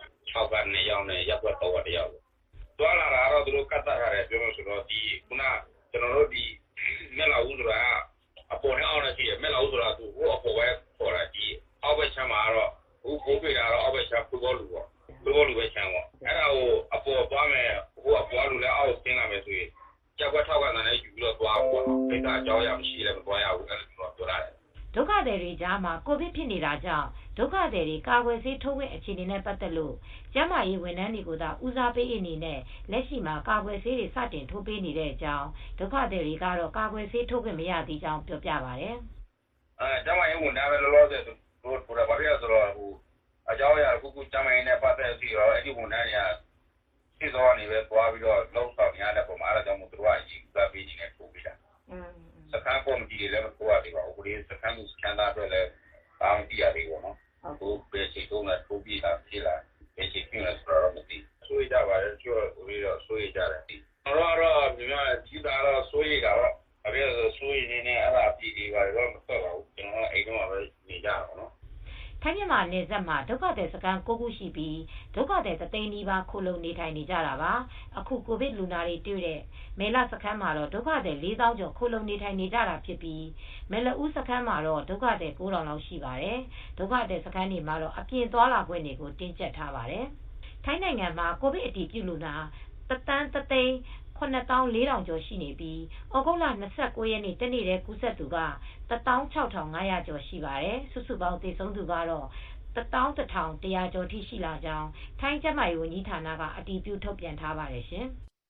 6ကနေရောက်နေရပ်ပွဲ3ယောက်သွားလာတာတော့သူတို့ကတ်တာရတယ်ပြောလို့ဆိုတော့ဒီခုနကျွန်တော်တို့ဒီမျက်လာဦးဆိုတာအပေါ်နဲ့အောက်နဲ့ရှိရမျက်လာဦးဆိုတာသူဟိုအပေါ်ပဲခေါ်တာဒီအောက်ဘက်ချမ်းမှာတော့ဟိုကိုပြေတာတော့အောက်ဘက်ချမ်းဖူဘောလူပေါ့ဖူဘောလူပဲချမ်းပေါ့အဲ့ဒါကိုအပေါ်သွားမယ်ဟိုအပေါ်လူလည်းအောက်ဆင်းလာမယ်ဆိုရင်ရပ်ကွက်6ကနေယူပြီးတော့သွားပေါ့ပိတ်တာအကြောင်းရမရှိလည်းမသွားရဘူးအဲ့လိုပြောရတယ်ဒုက္ခသည်တွေကြားမှာကိုဗစ်ဖြစ်နေတာကြောင့်ဒုက္ခသည်တွေကာကွယ်ဆေးထိုးခွင့်အခြေအနေနဲ့ပတ်သက်လို့ကျန်းမာရေးဝန်ထမ်းတွေကိုသာဦးစားပေးအနေနဲ့လက်ရှိမှာကာကွယ်ဆေးတွေစတင်ထိုးပေးနေတဲ့အကြောင်းဒုက္ခသည်တွေကတော့ကာကွယ်ဆေးထိုးခွင့်မရသေးကြောင်းပြောပြပါတယ်။ကျန်းမာရေးဝန်ထမ်းပဲလောလောဆယ်တို့ထိုးတာပါရဆိုတော့ဟိုအကြောင်းအရာခုကျန်းမာရေးနဲ့ပတ်သက်ပြီးတော့အဲ့ဒီဝန်ထမ်းတွေကစိတ်ဆောနေပဲသွားပြီးတော့လုံဆောင်ရတဲ့ပုံမှာအဲ့ဒါကြောင့်မို့သူတို့ကအရေးကြီးပေးနေတယ်ထိုးပေးတာ။စခန်းကော်မတီတွေလည်းမထိုးရသေးပါဘူး။ဒီစခန်းမှုစခန်းသားတွေလည်းတောင်းတရသေးပေါ့နော်။ဟုတ်ကဲ့ဘယ်ချိန်တုန်းကထိုးပြီးတာဖြစ်လာဘယ်ချိန်ပြင်လဲဆိုတော့မသိဆိုရကြပါလေကျိုးပြီးတော့ဆိုရကြတယ်။တော့မြန်မာကြီးတာတော့ဆိုရတာတော့အဲ့ဒါဆိုရနေအဲ့ဒါပြည်ဒီပါတော့မတော့ပါဘူး။ကျွန်တော်အိမ်တော့ပဲနေကြတော့နော်။ထိုင်းမြန်မာနယ်စပ်မှာဒုက္ခသည်စခန်း9ခုရှိပြီးဒုက္ခသည်3သိန်းနီးပါးခိုလုံနေထိုင်နေကြတာပါအခုကိုဗစ်လူနာတွေတွေ့တဲ့မဲလစခန်းမှာတော့ဒုက္ခသည်4000ကျော်ခိုလုံနေထိုင်နေကြတာဖြစ်ပြီးမဲလဦးစခန်းမှာတော့ဒုက္ခသည်9000လောက်ရှိပါတယ်ဒုက္ခသည်စခန်းတွေမှာတော့အပြင်သွားလာခွင့်တွေကိုတင်းကျပ်ထားပါတယ်ထိုင်းနိုင်ငံမှာကိုဗစ်အတည်ပြုလူနာ1,394,000 ကျော်ရှိနေပြီးဩဂုတ်လ29ရက်နေ့တနေ့တည်းကူးစက်သူက16,500 ကျော်ရှိပါတယ်။စုစုပေါင်းသေဆုံးသူကတော့11,100 ကျော်ထိရှိလာကြောင်းထိုင်းကျန်းမာရေးဝန်ကြီးဌာနကအတည်ပြုထုတ်ပြန်ထားပါတယ်ရှင်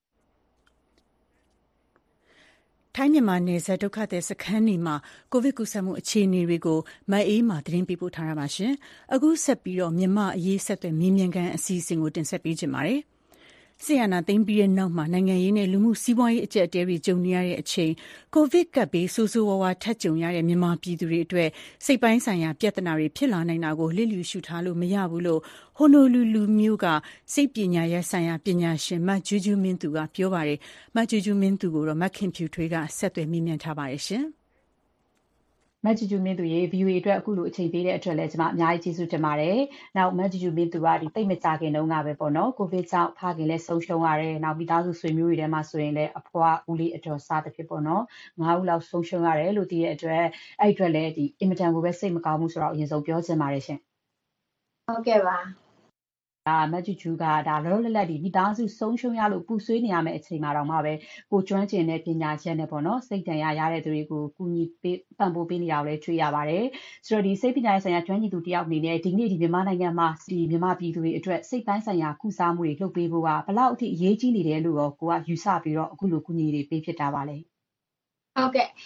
။ထိုင်းမြန်မာနယ်စပ်ဒုက္ခသည်စခန်းတွေမှာကိုဗစ်ကူးစက်မှုအခြေအနေတွေကိုမအေးမာသတင်းပေးပို့ထားတာပါရှင်။အခုဆက်ပြီးတော့မြန်မာအရေးဆက်သွယ်မြင်းမြန်ကန်အစီအစဉ်ကိုတင်ဆက်ပေးကြပါမယ်။ဆီယနာသိမ်းပြီးတဲ့နောက်မှာနိုင်ငံရေးနဲ့လူမှုစီးပွားရေးအကျပ်အတည်းတွေကြုံနေရတဲ့အချိန်ကိုဗစ်ကပ်ဘေးဆိုးဆိုးဝါးဝါထပ်ကြုံရတဲ့မြန်မာပြည်သူတွေအတွက်စိတ်ပိုင်းဆိုင်ရာပြဿနာတွေဖြစ်လာနိုင်တာကိုလစ်လျူရှုထားလို့မရဘူးလို့ဟိုနိုလူလူမျိုးကစိတ်ပညာရေးဆိုင်ရာပညာရှင်မဂျူးဂျူးမင်းသူကပြောပါတယ်။မဂျူးဂျူးမင်းသူကိုတော့မခင်ဖြူထွေးကဆက်သွယ်မေးမြန်းထားပါတယ်ရှင်။မတ်ဂျူဂျူမင်းသူရေ VOA အတွက်အခုလိုအချိန်ပေးတဲ့အတွက်လည်းကျွန်မအများကြီးကျေးဇူးတင်ပါတယ်။နောက်မတ်ဂျူဂျူမင်းသူကဒီတိတ်မကြခင်တုန်းကပဲပေါ့နော်ကိုဗစ်ကြောင့်ဖခင်လည်းဆုံးရှုံးရတယ်။နောက်မိသားစုဆွေမျိုးတွေထဲမှာဆိုရင်လည်းအဖွားဦးလေးအတော်စားတစ်ဖြစ်ပေါ့နော်။9ဦးလောက်ဆုံးရှုံးရတယ်လို့သိရတဲ့အတွက်အဲ့အတွက်လည်းဒီအင်မတန်ကိုပဲစိတ်မကောင်းဘူးဆိုတော့အရင်ဆုံးပြောချင်ပါတယ်ရှင်။ဟုတ်ကဲ့ပါ။မတ်ဂျူဂျူကဒါလောလောလတ်လတ်ဒီမိသားစုဆုံးရှုံးရလို့ပူဆွေးနေရမယ့်အချိန်မှာတော့မှပဲကိုကျွမ်းကျင်တဲ့ပညာချက်နဲ့ပေါ့နော်စိတ်တန်ရရတဲ့သူတွေကိုကူညီပေးပံ့ပိုးပေးနေတာကိုလည်းတွေ့ရပါတယ်ဆိုတော့ဒီစိတ်ပညာရေးဆိုင်ရာကျွမ်းကျင်သူတယောက်အနေနဲ့ဒီနေ့ဒီမြန်မာနိုင်ငံမှာဒီမြန်မာပြည်သူတွေအတွက်စိတ်ပိုင်းဆိုင်ရာကုစားမှုတွေလုပ်ပေးဖို့ကဘယ်လောက်အထိအရေးကြီးနေတယ်လို့ရောကိုကယူဆပြီးတော့အခုလိုကူညီတွေပေးဖြစ်တာပါလဲဟုတ်ကဲ့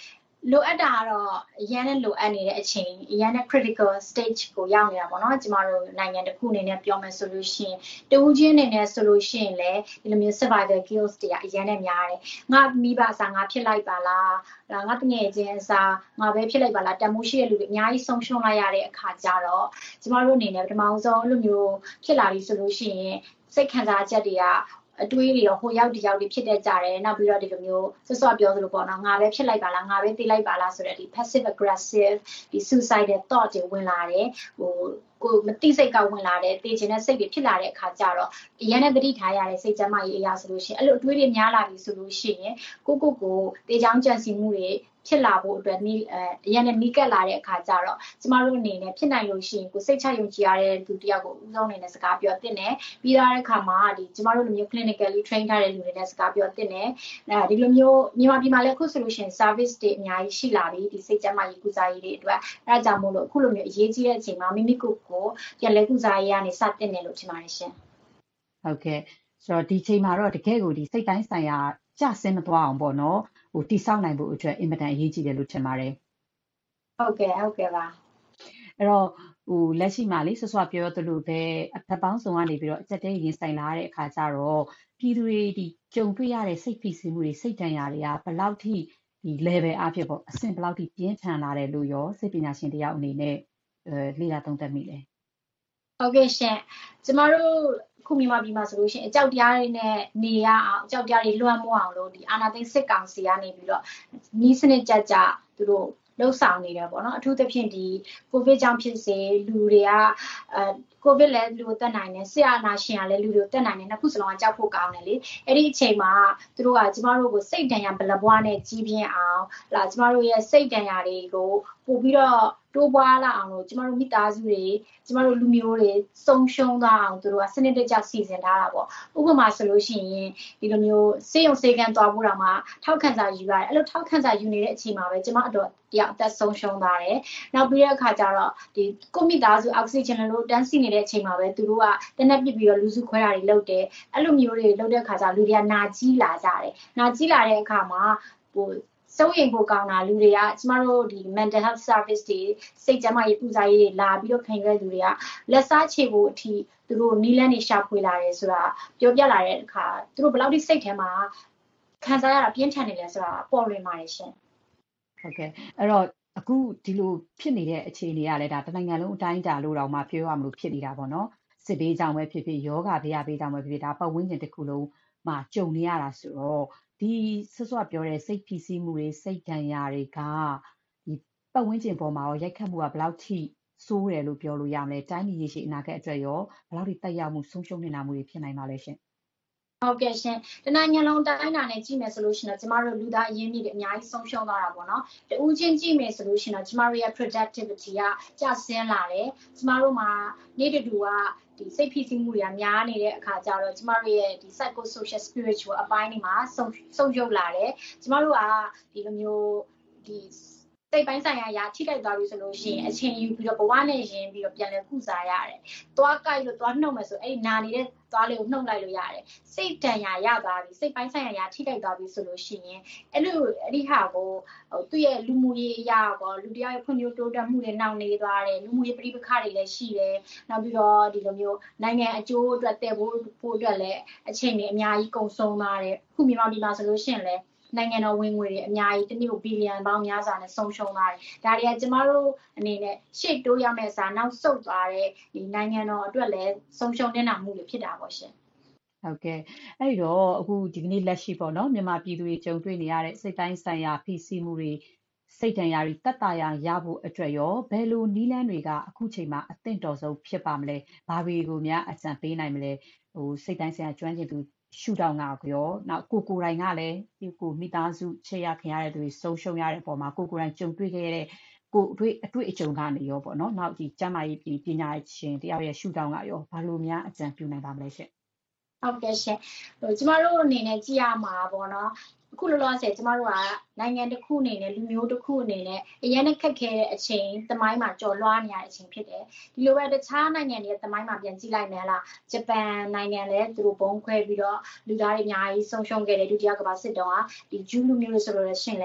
လိုအပ်တာကတော့အရန်နဲ့လိုအပ်နေတဲ့အချိန်အရန်နဲ့ critical stage ကိုရောက်နေတာပေါ့နော်ကျမတို့နိုင်ငံတစ်ခုအနေနဲ့ပြောမယ်ဆိုလို့ရှိရင်တဦးချင်းအနေနဲ့ဆိုလို့ရှိရင်လည်းဒီလိုမျိုး survival skills တွေကအရန်နဲ့များတယ်ငါမိဘအစားငါဖြစ်လိုက်ပါလားငါတငယ်ချင်းအစားငါပဲဖြစ်လိုက်ပါလားတမိုးရှိတဲ့လူတွေအများကြီးဆုံးရှုံးလိုက်ရတဲ့အခါကျတော့ကျမတို့အနေနဲ့ပထမဆုံးအဲ့လိုမျိုးဖြစ်လာပြီဆိုလို့ရှိရင်စိတ်ခံစားချက်တွေကအတွေးတွေရောဟိုရောက်ဒီရောက်တွေဖြစ်တတ်ကြတယ်နောက်ပြီးတော့ဒီလိုမျိုးဆွဆွပြောသလိုပေါ့နော်ငါပဲဖြစ်လိုက်ပါလားငါပဲသိလိုက်ပါလားဆိုတဲ့ဒီ passive aggressive ဒီ suicidal thought တွေဝင်လာတယ်ကိုမသိစိတ်ကဝင်လာတယ်သိချင်တဲ့စိတ်တွေဖြစ်လာတဲ့အခါကျတော့အရင်နဲ့သတိထားရတဲ့စိတ်ကျန်းမာရေးအရာဆိုလို့ရှိရင်အဲ့လိုအတွေးတွေများလာပြီဆိုလို့ရှိရင်ကိုတေချောင်းကြံစီမှုတွေဖြစ်လာဖို့အတွက်အရင်နဲ့နီးကပ်လာတဲ့အခါကျတော့ကျမတို့အနေနဲ့ဖြစ်နိုင်လို့ရှိရင်ကိုစိတ်ချယုံကြည်ရတဲ့သူတယောက်ကိုဥဆုံးအနေနဲ့စကားပြောသင့်တယ်ပြီးတော့တဲ့အခါမှာဒီကျမတို့လိုမျိုး clinically train ထားတဲ့လူတွေနဲ့စကားပြောသင့်တယ်ဒီလိုမျိုးမြန်မာပြည်မှာလည်းအခုဆိုလို့ရှိရင် service တွေအများကြီးရှိလာပြီဒီစိတ်ကျန်းမာရေးကုစားရေးတွေအတွက်အဲဒါကြောင့်မို့လို့အခုလိုမျိုးအရေးကြီးတဲ့အချိန်မှာမိမိကိုပြန်လဲကုစားရေးကနေစတင်တယ်လို့ထင်ပါတယ်ရှင်ဟုတ်ကဲ့ဆိုတော့ဒီချိန်မှာတော့တကယ်ကိုဒီစိတ်တိုင်းဆိုင်ရာကျဆင်းမသွားအောင်ပေါ့နော်တိဆောက်နိုင်ဖို့အတွက်အင်မတန်အရေးကြီးတယ်လို့ထင်ပါတယ်ဟုတ်ကဲ့ပါအဲ့တော့လက်ရှိမှာလေဆွပြောသလိုပဲအဖက်ပေါင်းစုံကနေပြီးတော့အကျက်တဲရင်ဆိုင်လာတဲ့အခါကျတော့ပြည်သူတွေဒီကြုံတွေ့ရတဲ့စိတ်ဖိစီးမှုတွေစိတ်တန်ရာတွေကဘယ်လောက်ထိဒီ level အဖြစ်ပေါ့အဆင့်ဘယ်လောက်ထိပြင်းထန်လာတယ်လို့ရောစိတ်ပညာရှင်တယောက်အနေနဲ့လေ့လာသုံးသပ်မိလဲဟုတ်ကဲ့ရှင်ကျမတို့ခုမြန်မာပြည်မှာဆိုလို့ရှိရင်အကြောက်တရားတွေနဲ့နေရအောင်အကြောက်တရားတွေလွှမ်းမိုးအောင်လို့ဒီအာဏာသိမ်းစစ်ကောင်စီကနေပြီးတော့နီးစနစ်ကြသူတို့လှုပ်ဆောင်နေတယ်ပေါ့နော်အထူးသဖြင့်ဒီကိုဗစ်ကြောင့်ဖြစ်စေလူတွေကကိုဗစ်လည်းလူတက်နိုင်တယ်ဆရာနာရှင်ကလည်းလူတွေတက်နိုင်တယ်နှစ်ခုစလုံးကကြောက်ဖို့ကောင်းတယ်လေအဲ့ဒီအချိန်မှာသူတို့ကကျမတို့ကိုစိတ်တန်ရာဘလဘွားနဲ့ကြီးပြင်းအောင်လာကျမတို့ရဲ့စိတ်တန်ရာတွေကိုပို့ပြီးတော့တိုးပွားလာအောင်လို့ကျမတို့မိသားစုတွေကျမတို့လူမျိုးတွေဆုံးရှုံးသွားအောင်သူတို့ကစနစ်တကျစီစဉ်ထားတာပေါ့ဥပမာဆိုလို့ရှိရင်ဒီလိုမျိုးစေယုံစေကန်သွားဖို့တော့မှထောက်ခံစာယူရတယ်အဲ့လိုထောက်ခံစာယူနေတဲ့အချိန်မှာပဲကျမတို့တယောက်အသက်ဆုံးရှုံးသွားတယ်နောက်ပြီးတဲ့အခါကျတော့ဒီကိုမိသားစုအောက်ဆီဂျင်လို့တန်းစီနေတဲ့အချိန်မှာပဲသူတို့ကတနက်ပစ်ပြီးတော့လူစုခွဲတာတွေလုပ်တယ်အဲ့လိုမျိုးတွေလုပ်တဲ့အခါကျလူတွေကနာကြီးလာကြတယ်နာကြီးလာတဲ့အခါမှာစိုးရိမ်ဖို့ကောင်းတာလူတွေကကျမတို့ဒီ mental health service တွေစိတ်ကျန်းမာရေးပူဇာရေးတွေလာပြီးတော့ခံရတဲ့လူတွေကလက်စားချေဖို့အထိသူတို့နီးလန်းနေရှာဖွေလာတယ်ဆိုတာပြောပြလာတဲ့အခါသူတို့ဘယ်လောက်ထိစိတ်ထဲမှာခံစားရတာပြင်းထန်နေလဲဆိုတာပေါ်လွင်ပါတယ်ရှင်ဟုတ်ကဲ့အဲ့တော့အခုဒီလိုဖြစ်နေတဲ့အခြေအနေကလည်းဒါတနိုင်ငံလုံးအတိုင်းအတာလို့တော့မှပြောရမလို့ဖြစ်နေတာပေါ့နော်စစ်ဘေးကြောင့်ပဲဖြစ်ဖြစ်ယောဂဗျာဘေးကြောင့်ပဲဖြစ်ဖြစ်ဒါပတ်ဝန်းကျင်တစ်ခုလုံးမှာကြုံနေရတာဆိုတော့ဒီဆွပြောတဲ့စိတ်ဖိစီးမှုတွေစိတ်ဒဏ်ရာတွေကဒီပတ်ဝန်းကျင်ပေါ်မှာရောရိုက်ခတ်မှုကဘယ်လောက်ထိဆိုးတယ်လို့ပြောလို့ရမလဲတိုင်းပြည်ရရှိအနာဂတ်အတွက်ရောဘယ်လောက်ထိတက်ရောက်မှုဆုံးရှုံးနေတာမှုတွေဖြစ်နိုင်ပါလဲရှင်ဟုတ်ကဲ့ရှင်တနိုင်ငံလုံးတိုင်းတာနဲ့ကြည့်မယ်ဆိုလို့ရှိရင်ကျမတို့လူသားအရင်းမြစ်တွေအများကြီးဆုံးရှုံးသွားတာပေါ့နော်တဦးချင်းကြည့်မယ်ဆိုလို့ရှိရင်ကျမတို့ရဲ့ productivity ကကျဆင်းလာတယ်ကျမတို့မှာနေ့တူကဒီစိတ်ဖိစီးမှုတွေကများနေတဲ့အခါကျတော့ကျမတို့ရဲ့ဒီ psycho social spiritual အပိုင်းတွေမှာဆုံးယုတ်လာတယ်ကျမတို့ကဒီလိုမျိုးဒီစိတ်ပိုင်းဆိုင်ရာရာထိခိုက်သွားပြီဆိုလို့ရှိရင်အချိန်ယူပြီးတော့ဘဝနဲ့ရင်းပြီးတော့ပြန်လဲကုစားရတယ်။သွားကြိုက်လို့သွားနှုတ်မယ်ဆိုအဲ့ဒီနာနေတဲ့သွားလေးကိုနှုတ်လိုက်လို့ရတယ်။စိတ်တန်ရာရသွားပြီစိတ်ပိုင်းဆိုင်ရာရာထိခိုက်သွားပြီဆိုလို့ရှိရင်အဲ့ဒီဟာကိုသူ့ရဲ့လူမှုရေးအရာပေါ့လူတယောက်ရဲ့ဖွံ့ဖြိုးတိုးတက်မှုတွေနှောင့်နှေးသွားတယ်လူမှုရေးပြိပခါတွေလည်းရှိတယ်။နောက်ပြီးတော့ဒီလိုမျိုးနိုင်ငံအကျိုးအတွက်တည်ဖို့အတွက်လည်းအချိန်တွေအများကြီးကုန်ဆုံးသွားတယ်။ခုမြန်မာပြည်မှာဆိုလို့ရှိရင်လည်းနိုင်ငံတော်ဝင်ငွေတွေအများကြီးတစ်နေ့ကိုဘီလီယံပေါင်းများစွာနဲ့ဆုံးရှုံးသွားတယ်။ဒါတွေကကျမတို့အနေနဲ့ရှေ့တိုးရမယ့်အစားနောက်ဆုတ်သွားတဲ့ဒီနိုင်ငံတော်အတွက်လည်းဆုံးရှုံးနေတာမှုတွေဖြစ်တာပေါ့ရှင်။ဟုတ်ကဲ့အဲ့တော့အခုဒီကနေ့လက်ရှိပေါ့နော်မြန်မာပြည်သူတွေကြုံတွေ့နေရတဲ့စိတ်တိုင်းဆိုင်ရာဖိစီးမှုတွေစိတ်ဒဏ်ရာတွေတက်တာရဖို့အတွက်ရောဘယ်လိုနီးလန်းတွေကအခုချိန်မှာအသင့်တော်ဆုံးဖြစ်ပါမလဲ။ဘာတွေကိုများအကြံပေးနိုင်မလဲ။စိတ်တိုင်းဆိုင်ရာကျွမ်းကျင်သူရှုထောင့်ကရောနောက်ကိုယ်တိုင်ကလည်းဒီကိုမိသားစုချစ်ရခင်ရတဲ့သူတွေဆုံးရှုံးရတဲ့အပေါ်မှာကိုယ်တိုင်ကြုံတွေ့ခဲ့တဲ့ကိုအတွေ့အကြုံကနေရောပေါ့နော်နောက်ဒီကျန်းမာရေးပညာရှင်တယောက်ရဲ့ရှုထောင့်ကရောဘာလို့များအကြံပြုနိုင်ပါမလဲရှင်ဟုတ်ကဲ့ရှင်ကျမတို့အနေနဲ့ကြည့်ရမှာပေါ့နော်အခုလောလောဆယ်ကျမတို့ကနိုင်ငံတစ်ခုအနေနဲ့လူမျိုးတစ်ခုအနေနဲ့အရင်နဲ့ခက်ခဲတဲ့အချိန်သမိုင်းမှာကြော်လွှားနေရတဲ့အချိန်ဖြစ်တယ်ဒီလိုပဲတခြားနိုင်ငံတွေသမိုင်းမှာပြန်ကြည့်လိုက်မယ်လားဂျပန်နိုင်ငံလည်းသူတို့ဘုံခွဲပြီးတော့လူသားတွေအများကြီးဆုံးရှုံးခဲ့တယ်ဒုတိယကမ္ဘာစစ်တုန်းကဒီဂျူးလူမျိုးတွေဆိုလို့ရှိရင်လည်း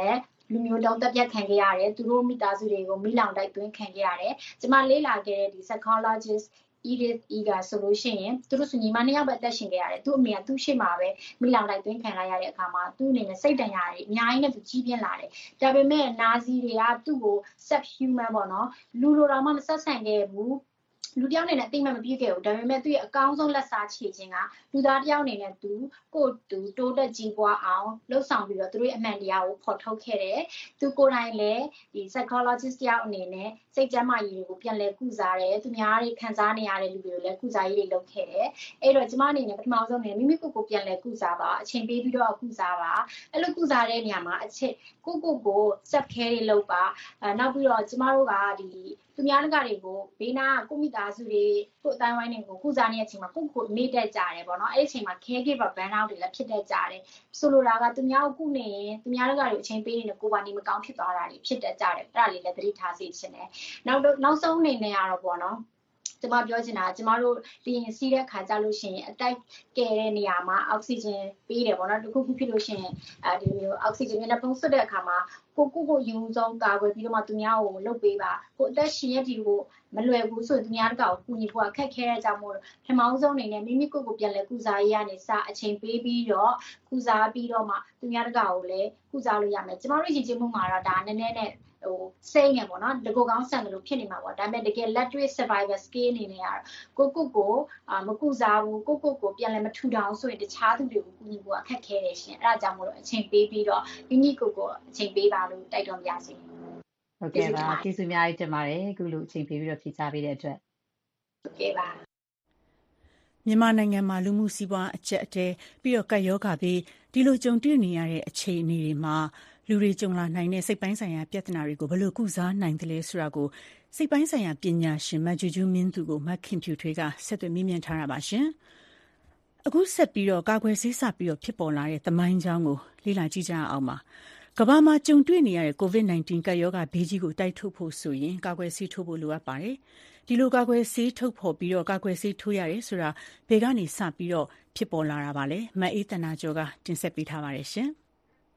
လူမျိုးတုံးတပ်ဖြတ်ခံခဲ့ရတယ်သူတို့မိသားစုတွေကိုမိလောင်တိုက်သွင်းခံခဲ့ရတယ်ကျမလေးလာခဲ့တဲ့ဒီ psychologist Edith Eger ဆိုလို့ရှိရင်သူတို့ဆိုညီမ2ယောက်ပဲအသက်ရှင်ခဲ့ရတယ်သူ့အမေကသူ့ရှေ့မှာပဲမိလောင်တိုက်သွင်းခံလိုက်ရတဲ့အခါမှာသူ့အနေနဲ့စိတ်တန်ရာတွေအများကြီးနဲ့သူကြီးပြင်းလာတယ်ဒါပေမဲ့နာဇီတွေကသူ့ကို subhuman ပေါ့နော်လူလိုတော့မှမဆက်ဆံခဲ့ဘူးလူတယောက်အနေနဲ့အသိမှမပြည့်ခဲ့ဘူးဒါပေမဲ့သူ့ရဲ့အကောင်းဆုံးလက်စားချေခြင်းကလူသားတယောက်အနေနဲ့သူကိုတိုးတက်ကြီးပွားအောင်လှုပ်ဆောင်ပြီးတော့သူတို့ရဲ့အမှန်တရားကိုဖော်ထုတ်ခဲ့တယ်သူကိုယ်တိုင်လည်းဒီ psychologist တယောက်အနေနဲ့စိတ်ကျန်းမာရေးတွေကိုပြန်လည်ကုစားတယ်သူများတွေခံစားနေရတဲ့လူတွေကိုလည်းကုစားရေးတွေလုပ်ခဲ့တယ်အဲ့တော့ကျမအနေနဲ့ပထမဆုံးနေမိမိကိုယ်ကိုပြန်လည်ကုစားပါအချိန်ပေးပြီးတော့ကုစားပါအဲ့လိုကုစားတဲ့နေရာမှာအချက်ကို self care တွေလုပ်ပါနောက်ပြီးတော့ကျမတို့ကဒီသူများတွေကိုဘေးနားကိုမိသားစုတွေကိုအတိုင်းဝိုင်းတွေကိုကုစားနေတဲ့အချိန်မှာကိုမေ့တတ်ကြတယ်ပေါ့နော်အဲ့ဒီအချိန်မှာ caregiver burnout တွေလည်းဖြစ်တတ်ကြတယ်ဆိုလိုတာကသူများကိုကုနေရင်သူများတွေအချိန်ပေးနေကိုပါနေမကောင်းဖြစ်သွားတာတွေဖြစ်တတ်ကြတယ်အဲ့ဒါလေးလည်းသတိထားစေချင်တယ်နောက်ဆုံးအနေနဲ့ကတော့ပေါ့နော်ကျမပြောချင်တာကျမတို့လေရင်စီးတဲ့ခါကြလို့ရှိရင်အတိုက်ကဲတဲ့နေရာမှာအောက်ဆီဂျင်ပေးတယ်ပေါ့နော်တခုခုဖြစ်လို့ရှိရင်ဒီမျိုးအောက်ဆီဂျင်နဲ့ပုံဆွတ်တဲ့အခါမှာကိုယူဆုံးကာကွယ်ပြီးတော့မှသူများကိုလုပ်ပေးပါကိုအသက်ရှင်ရည်ကိုမလွယ်ဘူးဆိုရင်သူများတကောက်ကိုကူညီဖို့အခက်ခဲတဲ့ကြောင့်မို့ပထမဆုံးအနေနဲ့မိမိကိုယ်ပြန်လဲကုစားရေးကနေစအချိန်ပေးပြီးတော့ကုစားပြီးတော့မှသူများတကောက်ကိုလည်းကုစားလို့ရမယ်ကျမတို့ရည်ကြည်မှုမှာတော့ဒါနည်းနည်းနဲ့စိတ်နဲ့ပေါ့နော်တကူကောင်းဆန်တယ်လို့ဖြစ်နေမှာပေါ့ဒါပေမဲ့တကယ်လက်တွေ့ survival skill အနေနဲ့ကတော့ကိုမကုစားဘူးကိုပြန်လဲမထူထောင်ဆိုရင်တခြားသူတွေကိုကူညီဖို့အခက်ခဲတယ်ရှင်အဲ့ဒါကြောင့်မို့လို့အချိန်ပေးပြီးတော့မိမိကိုအချိန်ပေးပါလို့တိုက်တွန်းပါရစေဟုတ်ကဲ့ပါကျေးဇူးအများကြီးတင်ပါတယ်အခုလိုအချိန်ပေးပြီးတော့ဖြေချပေးတဲ့အတွက်ဟုတ်ကဲ့ပါမြန်မာနိုင်ငံမှာလူမှုစီးပွားအကျပ်အတည်းပြီးတော့ကပ်ရောဂါပြီးဒီလိုကြုံတွေ့နေရတဲ့အခြေအနေတွေမှာလူတွေကြုံလာနိုင်တဲ့စိတ်ပိုင်းဆိုင်ရာပြဿနာတွေကိုဘယ်လိုကုစားနိုင်သလဲဆိုတာကိုစိတ်ပိုင်းဆိုင်ရာပညာရှင်မဂျူဂျူးမင်းသူကိုမခင်ဖြူထွေးကဆက်သွယ်မေးမြန်းထားတာပါရှင်။အခုဆက်ပြီးတော့ကာကွယ်ဆေးစပြီးတော့ဖြစ်ပေါ်လာတဲ့သမိုင်းကြောင်းကိုလေ့လာကြည့်ကြအောင်ပါ။ကမ္ဘာမှာကြုံတွေ့နေရတဲ့ COVID-19 ကပ်ရောဂါဘေးကြီးကိုတိုက်ထုတ်ဖို့ဆိုရင်ကာကွယ်ဆေးထိုးဖို့လိုအပ်ပါတယ်။ဒီလိုကာကွယ်ဆေးထုတ်ဖို့ပြီးတော့ကာကွယ်ဆေးထိုးရတယ်ဆိုတာဘယ်ကနေစပြီးတော့ဖြစ်ပေါ်လာတာပါလဲ။မအေးတနာကျော်ကတင်ဆက်ပေးထားပါတယ်ရှင်။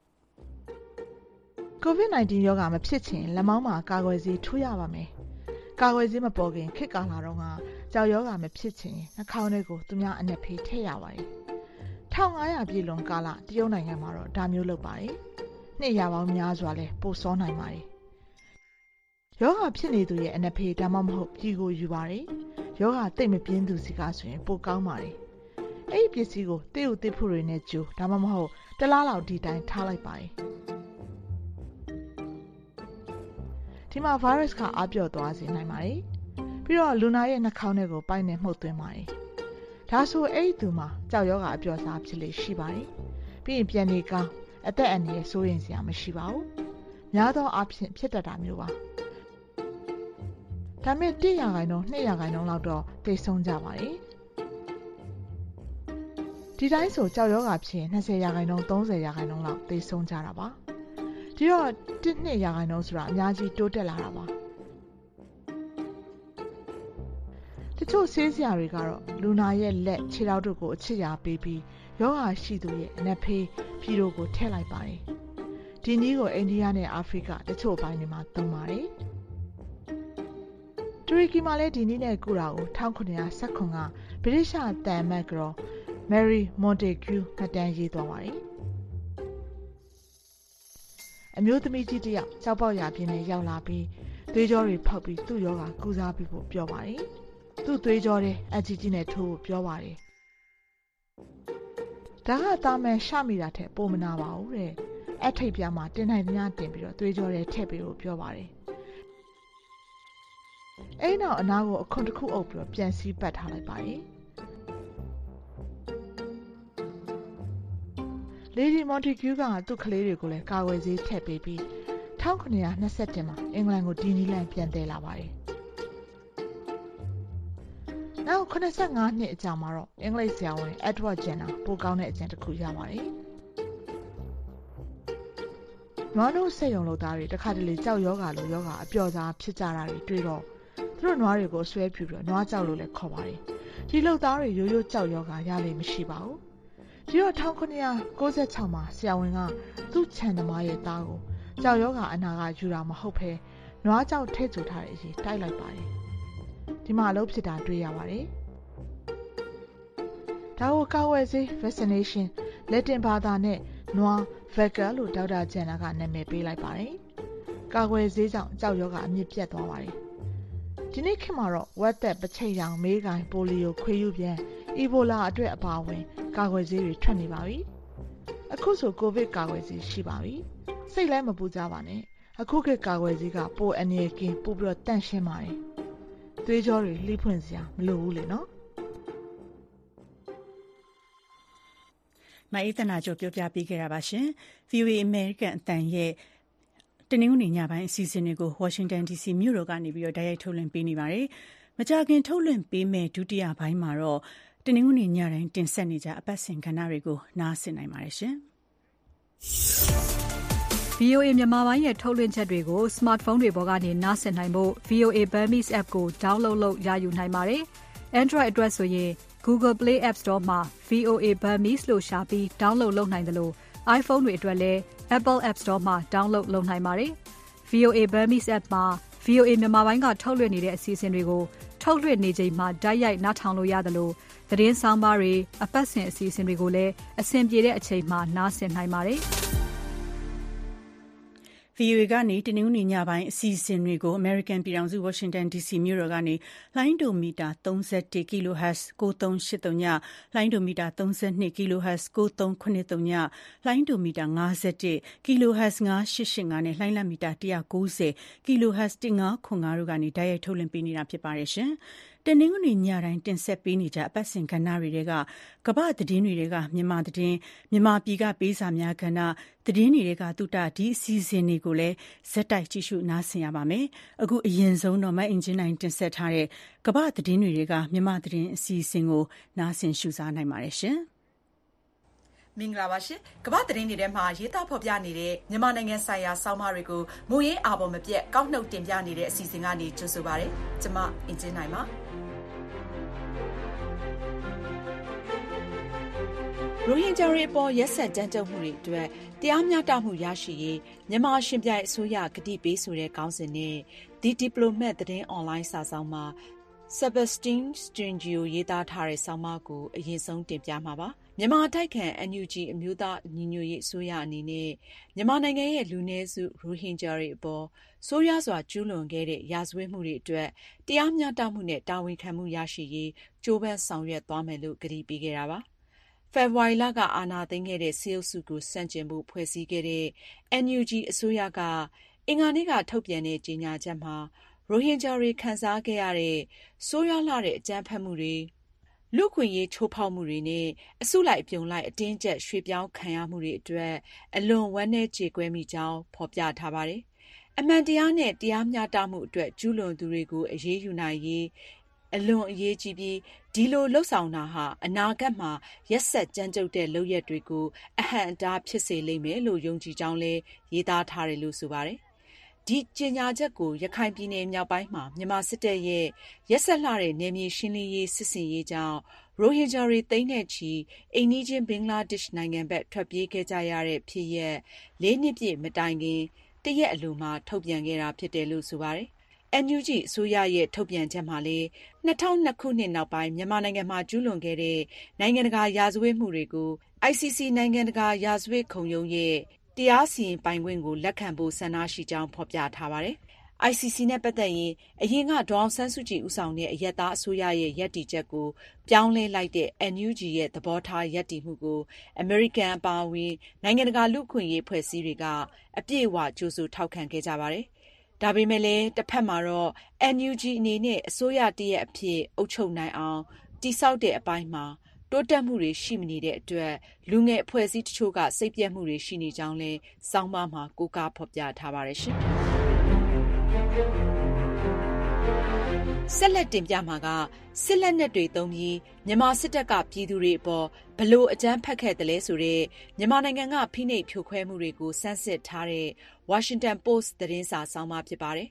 COVID-19 ရောဂါမဖြစ်ချင်လက်မောင်းမှာကာကွယ်ဆေးထိုးရပါမယ်။ကာကွယ်ဆေးမပေါ်ခင်ခေတ်ကာလတော့ကကြောက်ရောဂါမဖြစ်ချင်နှာခေါင်းထဲကိုသူများအနက်ဖေးထည့်ရပါတယ်။1500ပြည်လွန်ကာလတရုတ်နိုင်ငံမှာတော့ဒါမျိုးလုပ်ပါတယ်။နှစ်ရာပေါင်းများစွာလဲပိုစောနိုင်ပါတယ်။ရောဂါဖြစ်နေသူရဲ့အနက်ဖေးဒါမှမဟုတ်ပြည်ကိုယူပါတယ်။ရောဂါသိပ်မပြင်းသူစီကဆိုရင်ပိုကောင်းပါတယ်။အဲ့ဒီပစ္စည်းကိုတိ့ဖို့တွေနဲ့ကြိုဒါမှမဟုတ်တလားလောက်ဒီတိုင်းထားလိုက်ပါတယ်။ဒီမှာ virus ကအားပြော့သွားစေနိုင်ပါတယ်။ပြီးတော့လူနာရဲ့နှာခေါင်းထဲကိုပိုက်နဲ့မှုတ်သွင်းပါတယ်။ဒါဆိုအဲ့ဒီသူမှာကြောက်ရောဂါအပြော့စားဖြစ်လေရှိပါတယ်။ပြီးရင်ပြန်နေကောင်းအသက်အန္တရာယ်စိုးရိမ်စရာမရှိပါဘူး။များသောအားဖြင့်ဖြစ်တတ်တာမျိုးပါ။ဒါမဲ့1%, 2% လောက်တော့သိဆုံးကြပါတယ်။ဒီတိုင်းဆိုကြောက်ရောဂါဖြစ်ရင်20%, 30% လောက်သိဆုံးကြတာပါ။ဒီတော့1-2% ဆိုတာအများကြီးတိုးတက်လာတာပါတချို့ဆေးစရာတွေကတော့လူနာရဲ့လက်ခြေထောက်တို့ကိုအချစ်ရာပေးပြီးယောဂါရှိသူရဲ့အနက်ဖေးဖြီးတို့ကိုထည့်လိုက်ပါတယ်ဒီနည်းကိုအိန္ဒိယနဲ့အာဖရိကတချို့ဘိုင်းတွေမှာသုံးပါတယ်တူရကီမှာလည်းဒီနည်းနဲ့ကုတာကို1919ကဗြိတိရှတန်မတ်ကတော်မယ်ရီမွန်တေကျူးမှတ်တမ်းရေးသွားပါတယ်အမျိုးသမီးကြီးတစ်ယောက်ကြောက်ပေါက်ရာပြင်းနဲ့ရောက်လာပြီးသွေးကြောတွေဖောက်ပြီးသူ့ယောဂါကုစားပြီးဖို့ပြောပါတယ်။သူ့သွေးကြောတဲ့အကြီးကြီးနဲ့ထိုးဖို့ပြောပါတယ်။ဒါကတာမန်ရှမိတာထက်ပိုမနာပါဘူးတဲ့အထိပ်ပြားမှာတင်နိုင်သမျှတင်ပြီးတော့သွေးကြောတွေထည့်ပေးဖို့ပြောပါတယ်။အဲ့နောက်အနားကိုအခွန်တစ်ခုအုပ်ပြီးတော့ပြန်စီးပတ်ထားလိုက်ပါတယ်။လေဒီမွန်တီကျူးကသူ့ကလေးတွေကိုလည်းကာကွယ်ဆေးထည့်ပေးပြီး1927မှာအင်္ဂလန်ကိုဒီနီလန်ပြန်တည်လာပါတယ်။နောက်85နှစ်အကြာမှာတော့အင်္ဂလိပ်ဆရာဝန် Edward Jenner ပိုကောင်းတဲ့အကြံတစ်ခုရပါတယ်။နွားနို့ဆက်ယုံလုပ်သားတွေတခါတလေကြောက်ယောဂါလိုယောဂါအပျော်စားဖြစ်ကြတာတွေတွေ့တော့သူတို့နွားတွေကိုဆွဲပြူပြီးနွားကြောက်လို့လည်းခေါ်ပါတယ်။ဒီလုပ်သားတွေရိုးရိုးကြောက်ယောဂါရလိမ့်မရှိပါဘူး။ဒီတော့1996မှာဆရာဝန်ကသူ့ခြံသမားရဲ့သားကိုကြောက်ရောဂါအနာကယူတာမဟုတ်ဘဲနွားကြောက်ထည့်ကျထားတဲ့အရေးတိုက်လိုက်ပါတယ်ဒီမှာအလုပ်ဖြစ်တာတွေ့ရပါတယ်ဒါကိုကာဝယ်ဆေး vaccination လက်တင်ဘာသာနဲ့နွား Vega လို့ဒေါက်တာဂျန်နာကနာမည်ပေးလိုက်ပါတယ်ကာကွယ်ဆေးကြောင့်ကြောက်ရောဂါအမြင့်ပြတ်သွားပါတယ်ဒီနေ့ခေတ်မှာတော့ဝက်သက်ပချိတ်ရောင်မေးကိုင်ပိုလီယိုခွေးယူပြန်အီဘိုလာအတွက်အပါအဝင်ကာကွယ်ဆေးတွေထွက်နေပါပြီအခုဆိုကိုဗစ်ကာကွယ်ဆေးရှိပါပြီစိတ်လည်းမပူကြပါနဲ့အခုခေတ်ကာကွယ်ဆေးကပိုအန္တရာယ်ကင်းပိုပြီးတော့တန့်ရှင်းပါတယ်သွေးကြောတွေလှိဖွင့်စရာမလိုဘူးလေနော်မအေးသနာကျော်ပြောပြပေးခဲ့တာပါရှင် VOA American အတန်ရဲ့တနင်္ဂနွေညပိုင်းအစီအစဉ်တွေကို Washington DC မြို့တော်ကနေပြီးတော့တိုက်ရိုက်ထုတ်လွှင့်ပေးနေပါတယ်။မကြာခင်ထုတ်လွှင့်ပေးမယ့်ဒုတိယပိုင်းမှာတော့တနင်္ဂနွေညတိုင်းတင်ဆက်နေကြအပတ်စဉ်ကဏ္ဍတွေကိုနားဆင်နိုင်ပါတယ်ရှင်။ VOA မြန်မာပိုင်းရဲ့ထုတ်လွှင့်ချက်တွေကို smartphone တွေပေါ်ကနေနားဆင်နိုင်ဖို့ VOA Burmese app ကို download လုပ်ရယူနိုင်ပါတယ်။ Android အတွက်ဆိုရင် Google Play App Store မှာ VOA Burmese လို့ရှာပြီး download လုပ်နိုင်တယ်လို့ iPhone တွေအတွက်လည်း Apple App Store မှာ download လုပ်နိုင်ပါတယ်။ VOA Burmese app မှာ VOA မြန်မာပိုင်းကထုတ်လွှင့်နေတဲ့အစီအစဉ်တွေကိုထုတ်လွှင့်နေချိန်မှာတိုက်ရိုက်နားထောင်လို့ရတယ်လို့သတင်းဆောင်ပါတွေအပတ်စဉ်အစီအစဉ်တွေကိုလည်းအဆင်ပြေတဲ့အချိန်မှာနားဆင်နိုင်ပါတယ်။ VOA ကနေတနင်္ဂနွေညပိုင်းအစီအစဉ်တွေကို American ပြည်ထောင်စု Washington DC မြို့တော်ကနေလိုင်းဒိုမီတာ 31 kHz 9383ညလိုင်းဒိုမီတာ 32 kHz 9383ညလိုင်းဒိုမီတာ 51 kHz 9885နဲ့လိုင်းလမီတာ 190 kHz 1505တို့ကနေတိုက်ရိုက်ထုတ်လွှင့်ပေးနေတာဖြစ်ပါတယ်ရှင်။တနင်္ဂနွေညတိုင်းတင်ဆက်ပေးနေကြအပတ်စဉ်ကဏ္ဍတွေကကမ္ဘာသတင်းတွေကမြန်မာသတင်းမြန်မာပြည်ကပေးစာများကဏ္ဍသတင်းတွေကတုတဒီအစီအစဉ်တွေကိုလည်းဇက်တိုက်ကြည့်ရှုနားဆင်ရပါမယ်။အခုအရင်ဆုံးတော့မအင်ဂျင်နိုင်တင်ဆက်ထားတဲ့ကမ္ဘာသတင်းတွေကမြန်မာသတင်းအစီအစဉ်ကိုနားဆင်ရှုစားနိုင်ပါတယ်ရှင်။မင်္ဂလာပါရှင်။ကမ္ဘာသတင်းတွေထဲမှာရေးသားဖော်ပြနေတဲ့မြန်မာနိုင်ငံဆိုင်ရာဆောင်းပါးတွေကိုမူရင်းအာဘော်မပြတ်ကောက်နှုတ်တင်ပြနေတဲ့အစီအစဉ်ကနေကြိုဆိုပါရစေ။ကျွန်မအင်ဂျင်နိုင်ပါရိုဟင်ဂျာတွေအပေါ်ရက်စက်ကြမ်းကြုတ်မှုတွေအတွက်တရားမျှတမှုရရှိရေးမြန်မာရှင်ပြိုင်အစိုးရကတိပေးဆိုတဲ့ခေါင်းစဉ်နဲ့ The Diplomat သတင်းအွန်လိုင်းစာစောင်မှာ Sebastian Stringio ရေးသားထားတဲ့ဆောင်းပါးကိုအရင်ဆုံးတင်ပြမှာပါ။မြန်မာအတိုက်ခံ NUG အမျိုးသားညီညွတ်ရေးအစိုးရအနေနဲ့မြန်မာနိုင်ငံရဲ့လူနည်းစုရိုဟင်ဂျာတွေအပေါ်ဆိုးရွားစွာကျူးလွန်ခဲ့တဲ့ရာဇဝတ်မှုတွေအတွက်တရားမျှတမှုနဲ့တာဝန်ခံမှုရရှိရေးကြိုးပမ်းဆောင်ရွက်သွားမယ်လို့ကတိပေးခဲ့တာပါ။ဖေဖော်ဝါရီလကအာဏာသိမ်းခဲ့တဲ့စစ်အုပ်စုကိုဆန့်ကျင်ဖို့ဖွဲ့စည်းခဲ့တဲ့ NUG အစိုးရကအင်္ဂါနေ့ကထုတ်ပြန်တဲ့ကြေညာချက်မှာရိုဟင်ဂျာတွေခံစားခဲ့ရတဲ့ဆိုးရွားလှတဲ့အကြမ်းဖက်မှုတွေလူ့အခွင့်အရေးချိုးဖောက်မှုတွေနဲ့အစုလိုက်အပြုံလိုက်အတင်းကျပ်ရွှေ့ပြောင်းခံရမှုတွေအတွက်အလွန်ဝမ်းနည်းကြေကွဲမိကြောင်းဖော်ပြထားပါတယ်။အမှန်တရားနဲ့တရားမျှတမှုအတွက်ကျူးလွန်သူတွေကိုအရေးယူနိုင်ရေးအလွန်အရေးကြီးပြီးဒီလိုလှုပ်ဆောင်တာဟာအနာဂတ်မှာရက်စက်ကြမ်းကြုတ်တဲ့လုပ်ရက်တွေကိုအဟန့်အတားဖြစ်စေလိမ့်မယ်လို့ယုံကြည်ကြောင်းလည်းရေးသားထားတယ်လို့ဆိုပါတယ်။ဒီကြေညာချက်ကိုရခိုင်ပြည်နယ်မြောက်ပိုင်းမှာမြန်မာစစ်တပ်ရဲ့ရက်စက်လှတဲ့နယ်မြေရှင်းလင်းရေးစစ်ဆင်ရေးကြောင့်ရိုဟင်ဂျာတွေသိန်းနဲ့ချီအိမ်နီးချင်းဘင်္ဂလားဒေ့ရှ်နိုင်ငံဘက်ထွက်ပြေးခဲ့ကြရတဲ့ဖြစ်ရပ်၄ နှစ်ပြည့်မတိုင်ခင်တရက်အလိုမှာထုတ်ပြန်ခဲ့တာဖြစ်တယ်လို့ဆိုပါတယ်။ NUG အစိုးရရဲ့ထုတ်ပြန်ချက်မှာလည်း2002ခုနှစ်နောက်ပိုင်းမြန်မာနိုင်ငံမှာကျူးလွန်ခဲ့တဲ့နိုင်ငံတကာရာဇဝတ်မှုတွေကို ICC နိုင်ငံတကာရာဇဝတ်ခုံရုံးရဲ့တရားစီရင်ပိုင်ခွင့်ကိုလက်ခံဖို့ဆန္ဒရှိကြောင်းဖော်ပြထားပါတယ်။ ICC နဲ့ပတ်သက်ရင်အရင်ကဒေါ်အောင်ဆန်းစုကြည်ဦးဆောင်တဲ့အရပ်သားအစိုးရရဲ့ရပ်တည်ချက်ကိုပြောင်းလဲလိုက်တဲ့ NUG ရဲ့သဘောထားရပ်တည်မှုကိုအမေရိကန်အပါအဝင်နိုင်ငံတကာလူ့အခွင့်အရေးအဖွဲ့အစည်းတွေကအပြည့်အဝကြိုးဆိုထောက်ခံခဲ့ကြပါတယ်။ဒါပေမဲ့လည်းတစ်ဖက်မှာတော့ NUG အနေနဲ့အစိုးရတရက်အဖြစ်အုပ်ချုပ်နိုင်အောင်တည်ဆောက်တဲ့အပိုင်းမှာတိုးတက်မှုတွေရှိမနေတဲ့အတွက်လူငယ်အဖွဲ့အစည်းတချို့ကစိတ်ပျက်မှုတွေရှိနေကြောင်းလည်းဆောင်းပါးမှာကိုးကားဖော်ပြထားပါတယ်ရှင်။ဆက်လက်တင်ပြမှာကစစ်လက်နက်တွေသုံးပြီးမြန်မာစစ်တပ်ကပြည်သူတွေအပေါ်ဘလို့အကြမ်းဖက်ခဲ့တယ်လဲဆိုတဲ့မြန်မာနိုင်ငံကဖိနှိပ်ဖြိုခွဲမှုတွေကိုစမ်းစစ်ထားတဲ့ Washington Post သတင်းစာဆောင်းပါးဖြစ်ပါတယ်။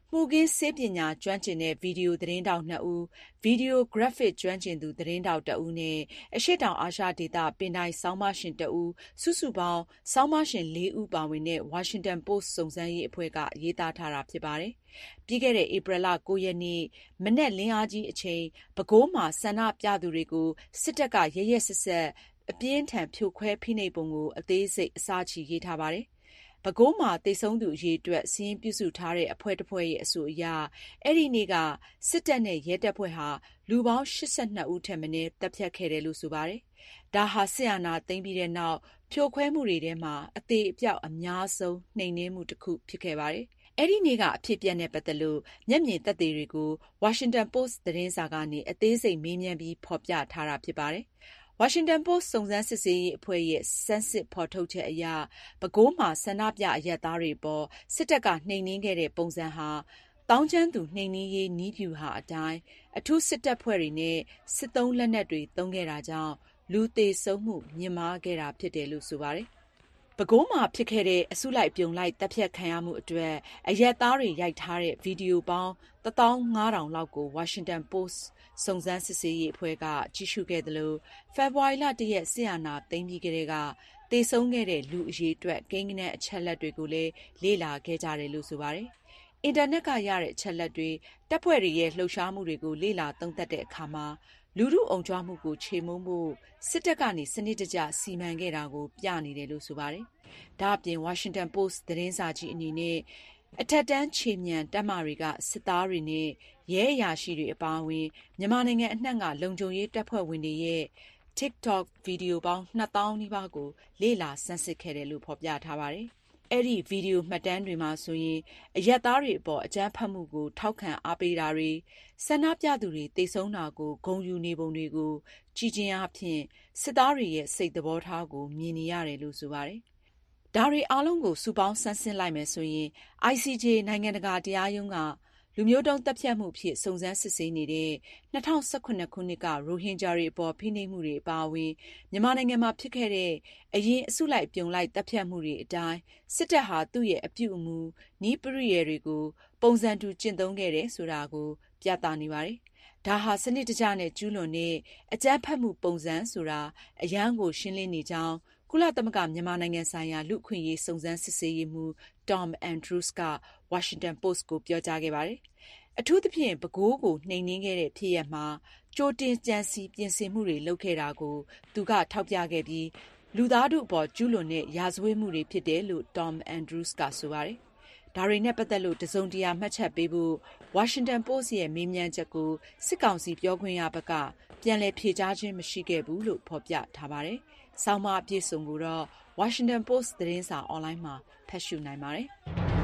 မှုခင်းဆေးပညာကျွမ်းကျင်တဲ့ဗီဒီယိုသတင်းထောက်2ဦး၊ ဗီဒီယိုဂရပ်ဖစ်ကျွမ်းကျင်သူသတင်းထောက်1ဦးနဲ့အရှေ့တောင်အာရှဒေသပင်တိုင်ဆောင်းပါးရှင်1ဦးစုစုပေါင်းဆောင်းပါးရှင်4ဦးပါဝင်တဲ့ Washington Post စုံစမ်းရေးအဖွဲ့ကရေးသားထားတာဖြစ်ပါတယ်။ပြီးခဲ့တဲ့ဧပြီလ9ရက်နေ့မနက်လင်းအားကြီးအချိန်ပဲခူးမှာဆန္ဒပြသူတွေကိုစစ်တပ်ကရက်ရက်စက်စက်အပြင်းထန်ဖြိုခွဲဖိနှိပ်ပုံကိုအသေးစိတ်အစချီရေးထားပါတယ်။ပဲခူးမှာသေဆုံးသူအရေအတွက်စာရင်းပြုစုထားတဲ့အဖွဲ့တစ်ဖွဲ့ရဲ့အဆိုအရအဲ့ဒီနေ့ကစစ်တပ်နဲ့ရဲတပ်ဖွဲ့ဟာလူပေါင်း82ဦးထက်မနည်းတပ်ဖြတ်ခဲ့တယ်လို့ဆိုပါတယ်။ဒါဟာစစ်အာဏာသိမ်းပြီးတဲ့နောက်ဖြိုခွဲမှုတွေထဲမှာအသေးအပြောက်အများဆုံးနှိမ်နင်းမှုတစ်ခုဖြစ်ခဲ့ပါတယ်။အဲ့ဒီနေ့ကအဖြစ်အပျက်နဲ့ပတ်သက်လို့မျက်မြင်သက်သေတွေကို Washington Post သတင်းစာကနေအသေးစိတ်မေးမြန်းပြီးဖော်ပြထားတာဖြစ်ပါတယ်။ Washington Post စုံစမ်းစစ်ဆေးရေးအဖွဲ့ရဲ့စမ်းစစ်ဖော်ထုတ်ချက်အရပဲခူးမှာဆန္ဒပြအရပ်သားတွေပေါ်စစ်တပ်ကနှိမ်နင်းခဲ့တဲ့ပုံစံဟာတောင်းကျမ်းသူနှိမ်နင်းရေးနည်းဗျူဟာအတိုင်းအထူးစစ်တပ်ဖွဲ့တွေနဲ့စစ်သုံးလက်နက်တွေသုံးခဲ့တာကြောင့်လူသေဆုံးမှုမြင့်မားခဲ့တာဖြစ်တယ်လို့ဆိုပါတယ်။ပဲခူးမှာဖြစ်ခဲ့တဲ့အစုလိုက်ပြုံလိုက်တပ်ဖြတ်ခံရမှုအတွက်အရပ်သားတွေရိုက်ထားတဲ့ဗီဒီယိုပေါင်း15,000လောက်ကို Washington Post စုံစမ်းစစ်ဆေးရေးအဖွဲ့ကကြည့်ရှုခဲ့သလိုဖေဖော်ဝါရီလ1ရက်စစ်အာဏာသိမ်းပြီးကတည်းကသေဆုံးခဲ့တဲ့လူအရေအတွက်ကိန်းဂဏန်းအချက်လက်တွေကိုလည်းလေ့လာခဲ့ကြတယ်လို့ဆိုပါတယ်။အင်တာနက်ကရတဲ့အချက်လက်တွေတပ်ဖွဲ့တွေရဲ့လှုပ်ရှားမှုတွေကိုလေ့လာသုံးသပ်တဲ့အခါမှာလူထုအုံကြွမှုကိုချေမှုန်းဖို့စစ်တပ်ကနေစနစ်တကျစီမံခဲ့တာကိုပြနေတယ်လို့ဆိုပါတယ်။ဒါ့အပြင် Washington Post သတင်းစာကြီးအနေနဲ့အထက်တန်းခြေမြန်တပ်မတွေကစစ်သားတွေနဲ့ရဲအရာရှိတွေအပါအဝင်မြန်မာနိုင်ငံအနှံ့ကလုံခြုံရေးတပ်ဖွဲ့ဝင်တွေရဲ့ TikTok ဗီဒီယိုပေါင်း2000နီးပါးကိုလေ့လာဆန်းစစ်ခဲ့တယ်လို့ဖော်ပြထားပါတယ်။အဲ့ဒီဗီဒီယိုမှတ်တမ်းတွေမှာဆိုရင်အရပ်သားတွေအပေါ်အကြမ်းဖက်မှုကိုထောက်ခံအားပေးတာတွေဆန္ဒပြသူတွေသေဆုံးတာကိုဂုဏ်ယူနေပုံတွေကိုကြည်ချင်းအားဖြင့်စစ်သားတွေရဲ့စိတ်သဘောထားကိုမြင်နေရတယ်လို့ဆိုပါတယ်။ဒါတွေအားလုံးကိုစုပေါင်းဆန်းစစ်လိုက်မယ်ဆိုရင် ICJ နိုင်ငံတကာတရားရုံးကလူမျိုးတုံးတပ်ဖြတ်မှုဖြစ်စုံစမ်းစစ်ဆေးနေတဲ့2018ခုနှစ်ကရိုဟင်ဂျာတွေအပေါ်ဖိနှိပ်မှုတွေအပါအဝင်မြန်မာနိုင်ငံမှာဖြစ်ခဲ့တဲ့အရင်အစုလိုက်ပြုံလိုက်တပ်ဖြတ်မှုတွေအတိုင်းစစ်တပ်ဟာသူ့ရဲ့အပြုအမူနည်းပရိယာယ်တွေကိုပုံစံတူကျင့်သုံးခဲ့တယ်ဆိုတာကိုပြသနေပါတယ်။ဒါဟာစနစ်တကျနဲ့ကျူးလွန်တဲ့အကြမ်းဖက်မှုပုံစံဆိုတာအရန်ကိုရှင်းလင်းနေကြောင်းကုလသမဂ္ဂမြန်မာနိုင်ငံဆိုင်ရာလူ့အခွင့်အရေးစုံစမ်းစစ်ဆေးရေးမှူး Tom Andrews က Washington Post ကိုပြောကြားခဲ့ပါတယ်။အထူးသဖြင့်ပဲခူးကိုနှိမ်နင်းခဲ့တဲ့ဖြစ်ရပ်မှာကြိုတင်ကြံစည်ပြင်ဆင်မှုတွေလုပ်ခဲ့တာကိုသူကထောက်ပြခဲ့ပြီးလူသားထုအပေါ်ကျူးလွန်တဲ့ရာဇဝတ်မှုတွေဖြစ်တယ်လို့ Tom Andrews ကဆိုပါတယ်။ဒါတွေနဲ့ပတ်သက်လို့တစုံတရာမှတ်ချက်ပေးဖို့ Washington Post ရဲ့မေးမြန်းချက်ကိုစစ်ကောင်စီပြောခွင့်ရဘက်ကပြန်လည်ဖြေကြားခြင်းမရှိခဲ့ဘူးလို့ဖော်ပြထားပါတယ်။ဆောင်းပါးအပြည့်စုံကိုတော့ Washington Post သတင်းစာအွန်လိုင်းမှာဖတ်ရှုနိုင်ပါတယ်။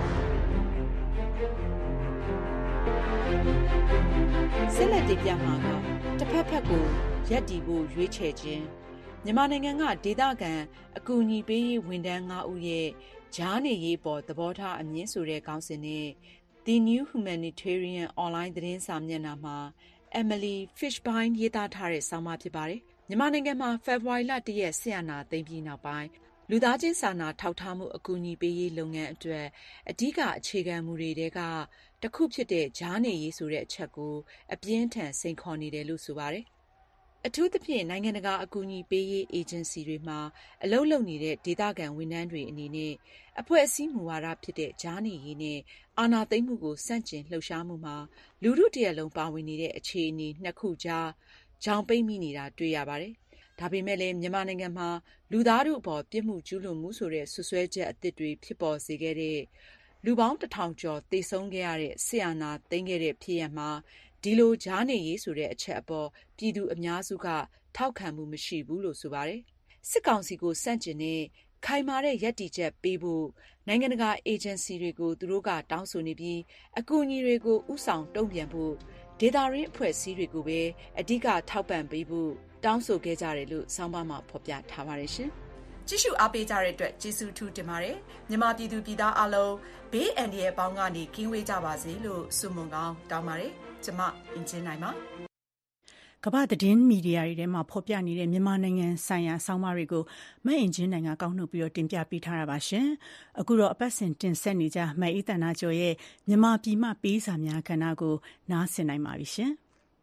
ဆက်လက်တင်ပြမှာကတစ်ဖက်ဖက်ကိုရပ်တည်ဖို့ရွေးချယ်ခြင်းမြန်မာနိုင်ငံကဒေသခံအကူအညီပေးရေးဝန်ထမ်း9ဦးရဲ့ကြားနေရေးပေါ်သဘောထားအမြင်ဆိုတဲ့ခေါင်းစဉ်နဲ့ The New Humanitarian Online သတင်းစာမျက်နှာမှာ Emily Fishbein ရေးသားထားတဲ့ဆောင်းပါးဖြစ်ပါတယ်။မြန်မာနိုင်ငံမှာဖေဖော်ဝါရီလ1ရက်စစ်အာဏာသိမ်းပြီးနောက်ပိုင်းလူသားချင်းစာနာထောက်ထားမှုအကူအညီပေးရေးလုပ်ငန်းအတွက်အဓိကအခြေခံမူတွေထဲကတစ်ခုဖြစ်တဲ့ကြားနေရေးဆိုတဲ့အချက်ကိုအပြင်းထန်စိန်ခေါ်နေတယ်လို့ဆိုပါတယ်။အထူးသဖြင့်နိုင်ငံတကာအကူအညီပေးရေးအေဂျင်စီတွေမှာအလုပ်လုပ်နေတဲ့ဒေသခံဝန်ထမ်းတွေအနေနဲ့အဖွဲ့အစည်းမူဝါဒဖြစ်တဲ့ကြားနေရေးနဲ့အာဏာသိမ်းမှုကိုစန့်ကျင်လှုပ်ရှားမှုမှာလူထုတရက်လုံးပါဝင်နေတဲ့အခြေအနေနှစ်ခုကြားဂျောင်ပိတ်မိနေတာတွေ့ရပါတယ်။ဒါပေမဲ့လည်းမြန်မာနိုင်ငံမှာလူသားတို့အပေါ်ပြစ်မှုကျူးလွန်မှုဆိုတဲ့ဆွဆွဲချက်အသစ်တွေဖြစ်ပေါ်စေခဲ့တဲ့လူပေါင်း1000ကျော်သေဆုံးခဲ့ရတဲ့စစ်အာဏာသိမ်းခဲ့တဲ့ဖြစ်ရပ်မှာဒီလိုကြားနေရေးဆိုတဲ့အချက်အပေါ်ပြည်သူအများစုကထောက်ခံမှုမရှိဘူးလို့ဆိုပါတယ်။စစ်ကောင်စီကိုစန့်ကျင်တဲ့ခိုင်မာတဲ့ရပ်တည်ချက်ပေးဖို့နိုင်ငံတကာအေဂျင်စီတွေကိုသူတို့ကတောင်းဆိုနေပြီးအကူအညီတွေကိုဥဆောင်တုံ့ပြန်ဖို့ဒေသရင်းအဖွဲ့အစည်းတွေကိုပဲအဓိကထောက်ပံ့ပေးဖို့တောင်းဆိုခဲ့ကြတယ်လို့ဆောင်းပါးမှာဖော်ပြထားပါတယ်ရှင်။ကြည့်ရှုအားပေးကြတဲ့အတွက်ကျေးဇူးထူးတင်ပါတယ်။မြန်မာပြည်သူပြည်သားအလုံးဘေးအန္တရာယ်ပေါင်းကနေကင်းဝေးကြပါစေလို့ဆုမွန်ကောင်းတောင်းပါတယ်။ကျွန်မအင်ဂျင်နိုင်ပါကမ္ဘာသတင်းမီဒီယာတွေထဲမှာဖော်ပြနေတဲ့မြန်မာနိုင်ငံဆိုင်ရာဆောင်းပါးတွေကိုမအင်ဂျင်နိုင်ငံကောက်နှုတ်ပြီးတင်ပြပေးထားတာပါရှင်။အခုတော့အပတ်စဉ်တင်ဆက်နေကြမအေးတနာကျော်ရဲ့မြန်မာပြည်မှပေးစာများကဏ္ဍကိုနားဆင်နိုင်ပါပြီရှင်။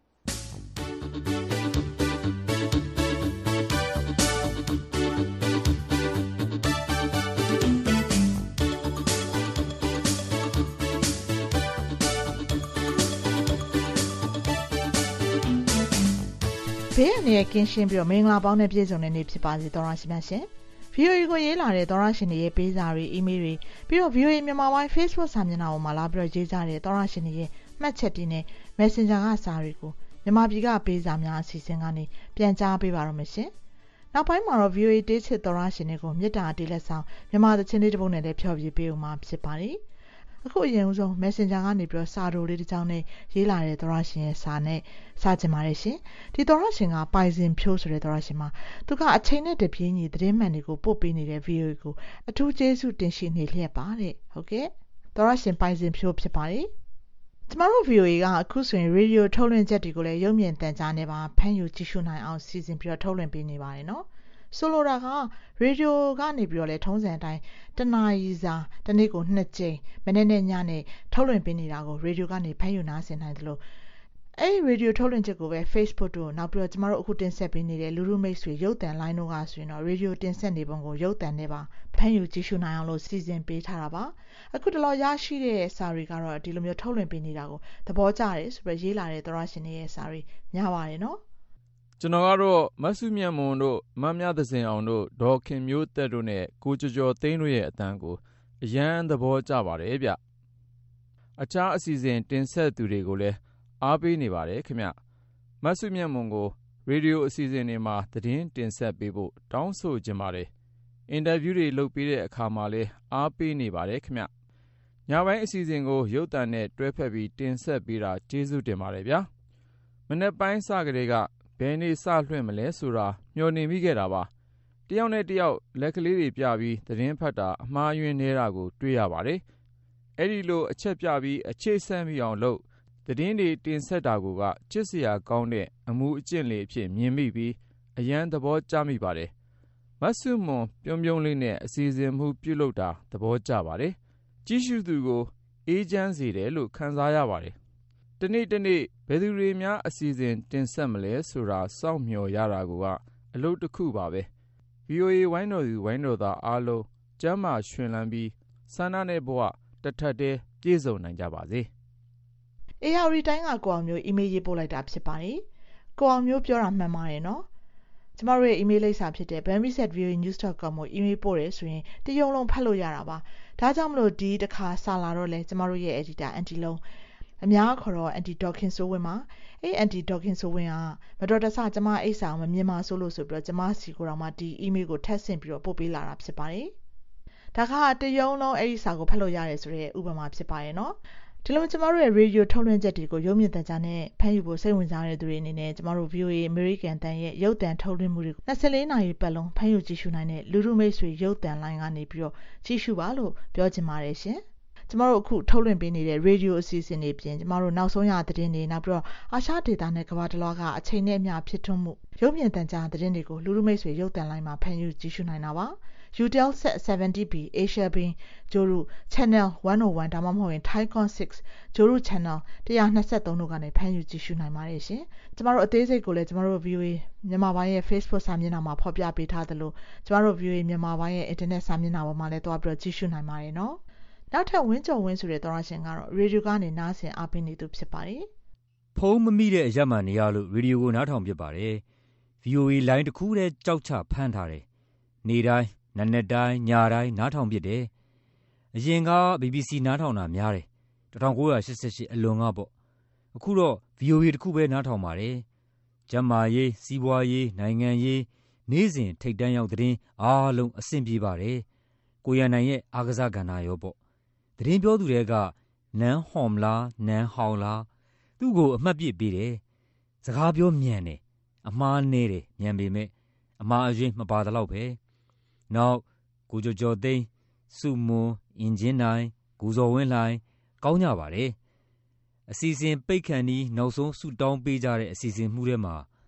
ဘေးအနေနဲ့ကင်းရှင်းပြီးတော့မင်္ဂလာပေါင်းနဲ့ပြည့်စုံတဲ့နေ့ဖြစ်ပါစေသောရရှိမြတ်ရှင်။ VOA ကိုရေးလာတဲ့သောရရှင်တွေရဲ့ပေးစာတွေအီးမေးလ်တွေပြီးတော့ VOA မြန်မာပိုင်း Facebook စာမျက်နှာပေါ်မှာလာပြီးတော့ရေးကြတဲ့သောရရှင်တွေရဲ့မှတ်ချက်တွေနဲ့ Messenger ကစာတွေကိုမြန်မာပြည်ကပေးစာများအစီအစဉ်ကနေပြန်ကြားပေးပါတော့မယ်ရှင်။နောက်ပိုင်းမှာတော့ VOA တေးချစ်သောရရှင်တွေကိုမြစ်တာတေးလက်ဆောင်မြန်မာသချင်းလေးတစ်ပုဒ်နဲ့လည်းဖျော်ဖြေပေးဦးမှာဖြစ်ပါတယ်။အခုအရင်ဆုံး Messenger ကနေပြီးတော့စာတိုလေးတစ်ကြောင်းနဲ့ရေးလာတဲ့သောရရှင်ရဲ့စာနဲ့စကြင်ပါတယ်ရှင်။ဒီသောရရှင်ကပိုင်စင်ဖြိုးဆိုတဲ့သောရရှင်မှာသူကအချိန်နဲ့တပြေးညီသတင်းမှန်တွေကိုပို့ပေးနေတဲ့ VOA ကိုအထူးကျေးဇူးတင်ရှိနေလျက်ပါတဲ့။ဟုတ်ကဲ့။သောရရှင်ပိုင်စင်ဖြိုးဖြစ်ပါတယ်။ကျမတို့ VOA ကအခုဆိုရင်ရေဒီယိုထုတ်လွှင့်ချက်တွေကိုလည်းရုပ်မြင်သံကြားနဲ့ပါဖမ်းယူကြည့်ရှုနိုင်အောင်စီစဉ်ပြီးတော့ထုတ်လွှင့်ပေးနေပါတယ်နော်။ဆိုလိုတာကရေဒီယိုကနေပြီးတော့လေထုံးစံအတိုင်းတနာရီစာတစ်နေ့ကို2ကြိမ်မနေ့နဲ့ညနေထုတ်လွှင့်ပေးနေတာကိုရေဒီယိုကနေဖမ်းယူနားဆင်နိုင်တယ်လို့အဲ့ဒီရေဒီယိုထုတ်လွှင့်ချက်ကိုပဲ Facebook တို့နောက်ပြီးတော့ကျမတို့အခုတင်ဆက်ပေးနေတဲ့လူလူမိတ်ဆွေရုပ်သံလိုင်းတို့ကဆိုရင်တော့ရေဒီယိုတင်ဆက်နေပုံကိုရုပ်သံနဲ့ပါဖမ်းယူကြည့်ရှုနိုင်အောင်လို့စီစဉ်ပေးထားတာပါအခုတလောရရှိတဲ့စာတွေကတော့ဒီလိုမျိုးထုတ်လွှင့်ပေးနေတာကိုသဘောကျတယ်ဆိုပြီးရေးလာတဲ့သောရရှင်တွေရဲ့စာတွေများပါတယ်နော်ကျွန်တော်ကတော့မဆုမြတ်မွန်တို့မမြသစင်အောင်တို့ဒေါ်ခင်မျိုးသက်တို့နဲ့ကိုကျော်ကျော်သိန်းတို့ရဲ့အတန်းကိုအရန်သဘောကျပါတယ်ဗျအခြားအစီအစဉ်တင်ဆက်သူတွေကိုလည်းအားပေးနေပါတယ်ခင်ဗျမဆုမြတ်မွန်ကိုရေဒီယိုအစီအစဉ်တွေမှာသတင်းတင်ဆက်ပေးဖို့တောင်းဆိုကြပါတယ်အင်တာဗျူးတွေလုပ်ပေးတဲ့အခါမှာလည်းအားပေးနေပါတယ်ခင်ဗျညပိုင်းအစီအစဉ်ကိုရုပ်သံနဲ့တွဲဖက်ပြီးတင်ဆက်ပေးတာကျေးဇူးတင်ပါတယ်ဗျာမနေ့ပိုင်းစကလေးကဘယ်နေ့စလွှင့်မလဲဆိုတာမျှော်နေမိခဲ့တာပါတယောက်နဲ့တယောက်လက်ကလေးတွေပြပြီးသတင်းဖတ်တာအမှားယွင်းနေတာကိုတွေ့ရပါတယ်အဲ့ဒီလိုအချက်ပြပြီးအခြေဆန်းမိအောင်လုပ်သတင်းတွေတင်ဆက်တာကချစ်စရာကောင်းတဲ့အမှုအကျင့်လေးအဖြစ်မြင်မိပြီးအရန်သဘောကျမိပါတယ်မဆုမွန်ပြုံးပြုံးလေးနဲ့အစီအစဉ်မှုပြုလုပ်တာသဘောကျပါတယ်ကြီးစုသူကိုအေးချမ်းစေတယ်လို့ခံစားရပါတယ်တနေ့တနေ့ဘယ်သူတွေများအစီအစဉ်တင်ဆက်မလဲဆိုတာစောင့်မျှော်ရတာကအလုပ်တစ်ခုပါပဲ VOA ဝိုင်းတော်သူဝိုင်းတော်သားအားလုံးကျမ်းမာရွှင်လန်းပြီးဆန္ဒနဲ့ဘဝတထက်တည်းပြည့်စုံနိုင်ကြပါစေ။ AR တိုင်းကကိုအောင်မျိုးအီးမေးလ်ရေးပို့လိုက်တာဖြစ်ပါတယ်။ကိုအောင်မျိုးပြောတာမှန်ပါတယ်နော်။ကျမတို့ရဲ့အီးမေးလ်လိပ်စာဖြစ်တဲ့ bambi@voanews.com ကိုအီးမေးလ်ပို့ရဲဆိုရင်တရုံလုံးဖတ်လို့ရတာပါ။ဒါကြောင့်မလို့ဒီတစ်ခါစာလာတော့လဲကျမတို့ရဲ့ editor အန်တီလုံးအများခေါ်တော့အန်တီဒေါခင်စိုးဝင်းပါအဲ့အန်တီဒေါခင်စိုးဝင်းကမတော်တဆကျမအိတ်စာအောင်မမြင်ပါဆိုလို့ဆိုပြီးတော့ကျမစီကိုတော့မှဒီ email ကိုထပ်ဆင့်ပြီးတော့ပို့ပေးလာတာဖြစ်ပါတယ်ဒါကတရုံလုံးအဲ့ဒီစာကိုဖတ်လို့ရတယ်ဆိုတဲ့ဥပမာဖြစ်ပါရဲ့နော်ဒီလိုကျမတို့ရဲ့ radio ထုတ်လွှင့်ချက်တွေကိုရုပ်မြင်သံကြားနဲ့ဖမ်းယူဖို့စိတ်ဝင်စားတဲ့သူတွေအနေနဲ့ကျမတို့ VOA American တန်ရဲ့ရုပ်သံထုတ်လွှင့်မှုတွေကို24နာရီပတ်လုံးဖမ်းယူကြည့်ရှုနိုင်တဲ့လူလူမိတ်ဆွေရုပ်သံလိုင်းကနေပြီးတော့ကြည့်ရှုပါလို့ပြောချင်ပါတယ်ရှင်ကျမတို့အခုထုတ်လွှင့်ပေးနေတဲ့ radio အစီအစဉ်တွေပြင်ကျမတို့နောက်ဆုံးရသတင်းတွေနောက်ပြီးတော့အာရှဒေသနဲ့ကမ္ဘာတလွှားကအချိန်နဲ့အမျှဖြစ်ထွန်းမှုရုပ်မြင်သံကြားသတင်းတွေကိုလူလူမိတ်ဆွေရုပ်သံလိုင်းမှာဖမ်းယူကြည့်ရှုနိုင်တာပါUtelsat 70B Asia Bin ဂျိုရု Channel 101ဒါမှမဟုတ်ရင် Thaicon 6ဂျိုရု Channel 123တို့ကနေဖမ်းယူကြည့်ရှုနိုင်ပါတယ်ရှင်။ကျမတို့အသေးစိတ်ကိုလည်းကျမတို့ VOA မြန်မာပိုင်းရဲ့ Facebook စာမျက်နှာမှာဖော်ပြပေးထားသလိုကျမတို့ VOA မြန်မာပိုင်းရဲ့ Internet စာမျက်နှာပေါ်မှာလည်းတွားပြီးတော့ကြည့်ရှုနိုင်ပါတယ်နော်။နောက်ထပ်ဝင်းကျော်ဝင်းဆိုတဲ့သောရရှင်ကတော့ Radio ကနေနားဆင်အားပေးနေသူဖြစ်ပါတယ်။ဖုံးမမိတဲ့အရက်မှန်နေရလို့ Radio ကိုနားထောင်ဖြစ်ပါတယ်။ VOA လိုင်းတစ်ခုတည်းကြောက်ချဖမ်းထားတယ်။နေ့တိုင်းနက်နက်တိုင်းညတိုင်းနားထောင်ဖြစ်တယ်။အရင်က BBC နားထောင်တာများတယ်။1988အလွန်ကပေါ့။အခုတော့ VOA တစ်ခုပဲနားထောင်ပါတယ်။ကျန်းမာရေး၊စီးပွားရေး၊နိုင်ငံရေးနေ့စဉ်ထိပ်တန်းရောက်သတင်းအားလုံးအဆင်ပြေပါတယ်။ကိုရန်နိုင်ရဲ့အားကစားကဏ္ဍရောပေါ့။သတင်းပြောသူတွေကနန်းဟော်မလားနန်းဟောင်လားသူ့ကိုအမှတ်ပြစ်ပေးတယ်။စကားပြောမြန်တယ်။အမှားနည်းတယ်မြန်ပေမဲ့အမှားအယွင်းမပါတော့ပဲ။နောက်ကိုကျော်သိန်းစုမွန်အင်ဂျင်နိုင်ကိုဇော်ဝင်းလှိုင်ကောင်းကြပါတယ်အစီအစဉ်ပိတ်ခန့်ဤနောက်ဆုံးဆူတောင်းပေးကြတဲ့အစီအစဉ်မှုထဲမှာ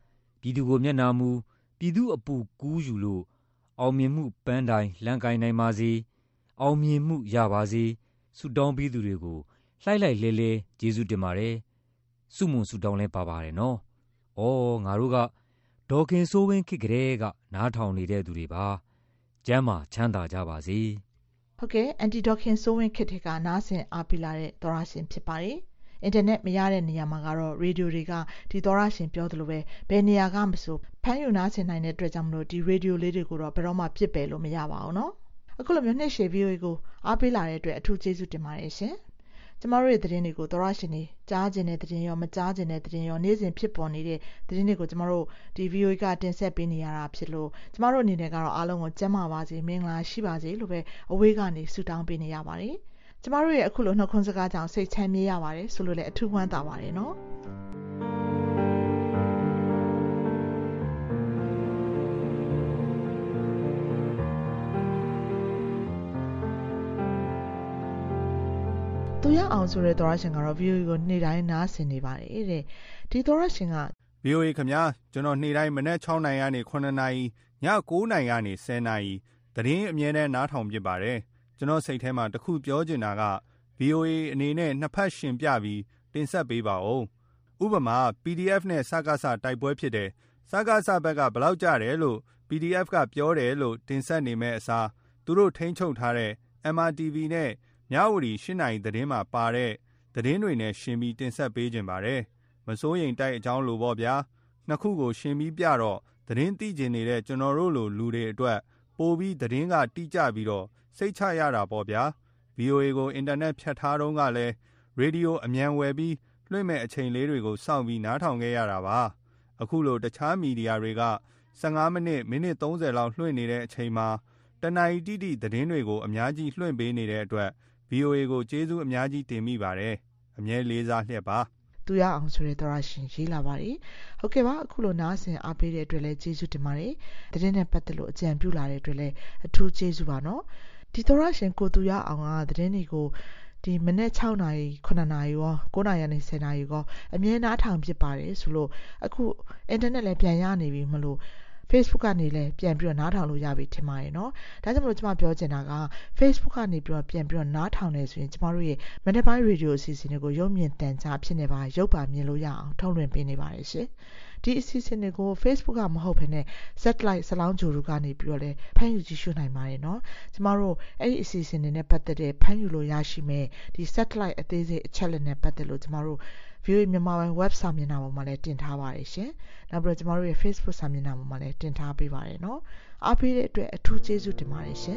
ပြည်သူကိုမျက်နှာမူပြည်သူအပူကူးယူလို့အောင်မြင်မှုပန်းတိုင်လန့်ကိုင်နိုင်ပါစေအောင်မြင်မှုရပါစေဆုတောင်းပေးသူတွေကိုလှိုက်လိုက်လဲလဲကျေးဇူးတင်ပါတယ်ဆုမွန်ဆုတောင်းလဲပါပါတယ်နော်။ငါတို့ကဒေါ်ခင်စိုးဝင်းခေတ်ကလေးကနားထောင်နေတဲ့သူတွေပါကျမ်းမာချမ်းသာကြပါစေ။ဟုတ်ကဲ့အန်တီဒေါ်ခင်စိုးဝင်းခေတ်ကနားဆင်အားပေးလာတဲ့သောရရှင်ဖြစ်ပါတယ်။အင်တာနက်မရတဲ့နေရာမှာကတော့ရေဒီယိုတွေကဒီသောရရှင်ပြောသလိုပဲဘယ်နေရာကမဆိုဖမ်းယူနားဆင်နိုင်တဲ့အတွက်ကြောင့်မလို့ဒီရေဒီယိုလေးတွေကိုတော့ဘယ်တော့မှပြစ်ပယ်လို့မရပါဘူးနော်။အခုလိုမျိုးနှစ်ရှည် VOA ကိုအားပေးလာတဲ့အတွက်အထူးကျေးဇူးတင်ပါတယ်ရှင်။ကျမတို့ရဲ့သတင်းတွေကိုသောရရှင်တွေကြားကျင်တဲ့သတင်းရောမကြားကျင်တဲ့သတင်းရောနေ့စဉ်ဖြစ်ပေါ်နေတဲ့သတင်းတွေကိုကျမတို့ဒီ VOA ကတင်ဆက်ပေးနေရတာဖြစ်လို့ကျမတို့အနေနဲ့ကတော့အားလုံးကိုကျန်းမာပါစေမင်္ဂလာရှိပါစေလို့ပဲအဝေးကနေဆုတောင်းပေးနေရပါတယ်။ကျမတို့ရဲ့အခုလိုနှုတ်ခွန်းစကားကြောင့်စိတ်ချမ်းမြေ့ရပါတယ်ဆိုလို့လည်းအထူးဝမ်းသာပါတယ်နော်။သူရအောင်ဆိုတဲ့သောရရှင်ကတော့ VOA ကိုနေ့တိုင်းနားဆင်နေပါတယ်တဲ့ဒီသောရရှင်က VOA ခင်ဗျာကျွန်တော်နေ့တိုင်းမနက်6နာရီကနေ9နာရီည9နာရီကနေ10နာရီသတင်းအမြဲတမ်းနားထောင်ပြပါတယ်ကျွန်တော်စိတ်ထဲမှာတခုပြောချင်တာက VOA အနေနဲ့နှစ်ဖက်ရှင်ပြပြီးတင်ဆက်ပေးပါဦးဥပမာ PDF နဲ့စကားစတိုက်ပွဲဖြစ်တယ်စကားစဘက်ကဘလောက်ကြတယ်လို့ PDF ကပြောတယ်လို့တင်ဆက်နေမဲ့အစားသူတို့ထိန်းချုပ်ထားတဲ့ MRTV နဲ့မြဝတီ8နာရီသတင်းမှာပါတဲ့သတင်းတွေနဲ့ရှင်ပြီးတင်ဆက်ပေးခြင်းပါတယ်မစိုးရိမ်တိုက်အကြောင်းလိုပေါ့ဗျာနှစ်ခုကိုရှင်ပြီးပြတော့သတင်းသိကျင်နေတဲ့ကျွန်တော်တို့လိုလူတွေအတွက်ပိုပြီးသတင်းကတိကျပြီးတော့စိတ်ချရတာပေါ့ဗျာ VOA ကိုအင်တာနက်ဖြတ်ထားတော့ကလည်းရေဒီယိုအမြန်ဝယ်ပြီးလွှင့်မဲ့အချိန်လေးတွေကိုစောင့်ပြီးနားထောင်ခဲ့ရတာပါအခုလိုတခြားမီဒီယာတွေက15မိနစ်30လောက်လွှင့်နေတဲ့အချိန်မှာတနင်္လာတိတိသတင်းတွေကိုအများကြီးလွှင့်ပေးနေတဲ့အတွက် VOA ကိုကျေးဇူးအများကြီးတင်မိပါတယ်အမြဲလေးစားလျက်ပါသူရအောင်ဆိုတဲ့သောရရှင်ရေးလာပါတယ်ဟုတ်ကဲ့ပါအခုလိုနားဆင်အားပေးတဲ့အတွက်လည်းကျေးဇူးတင်ပါတယ်သတင်းနဲ့ပတ်သက်လို့အကြံပြုလာတဲ့အတွက်လည်းအထူးကျေးဇူးပါနော်ဒီသောရရှင်ကိုသူရအောင်ကသတင်းတွေကိုဒီမနေ့6နာရီ9နာရီရော9နာရီနဲ့10နာရီရောအမြဲနားထောင်ဖြစ်ပါတယ်ဆိုလို့အခုအင်တာနက်လည်းပြန်ရနေပြီမလို့ Facebook ကနေလည်းပြန်ပြီးတော့နားထောင်လို့ရပြီထင်ပါတယ်နော်ဒါကြောင့်မလို့ကျွန်မပြောချင်တာက Facebook ကနေပြီးတော့ပြန်ပြီးတော့နားထောင်နေဆိုရင်ကျွန်မတို့ရဲ့မနေ့ပိုင်းရေဒီယိုအစီအစဉ်တွေကိုရုပ်မြင်သံကြားဖြစ်နေပါရုပ်ပါမြင်လို့ရအောင်ထုတ်လွှင့်ပေးနေပါတယ်ရှင်ဒီအစီအစဉ်တွေကို Facebook ကမဟုတ်ဘဲနဲ့ Satellite စလောင်းဂျိုရူကနေပြီးတော့လည်းဖမ်းယူကြည့်ရှုနိုင်ပါတယ်နော်ကျွန်မတို့အဲ့ဒီအစီအစဉ်တွေနဲ့ပတ်သက်တဲ့ဖမ်းယူလို့ရရှိမဲ့ဒီ Satellite အသေးစိတ်အချက်လက်နဲ့ပတ်သက်လို့ကျွန်မတို့ VOA မြန်မာပိုင်း web စာမျက်နှာပေါ်မှာလည်းတင်ထားပါတယ်ရှင်နောက်ပြီးတော့ကျွန်တော်တို့ရဲ့ Facebook စာမျက်နှာပေါ်မှာလည်းတင်ထားပေးပါတယ်နော်အားပေးတဲ့အတွက်အထူးကျေးဇူးတင်ပါတယ်ရှင်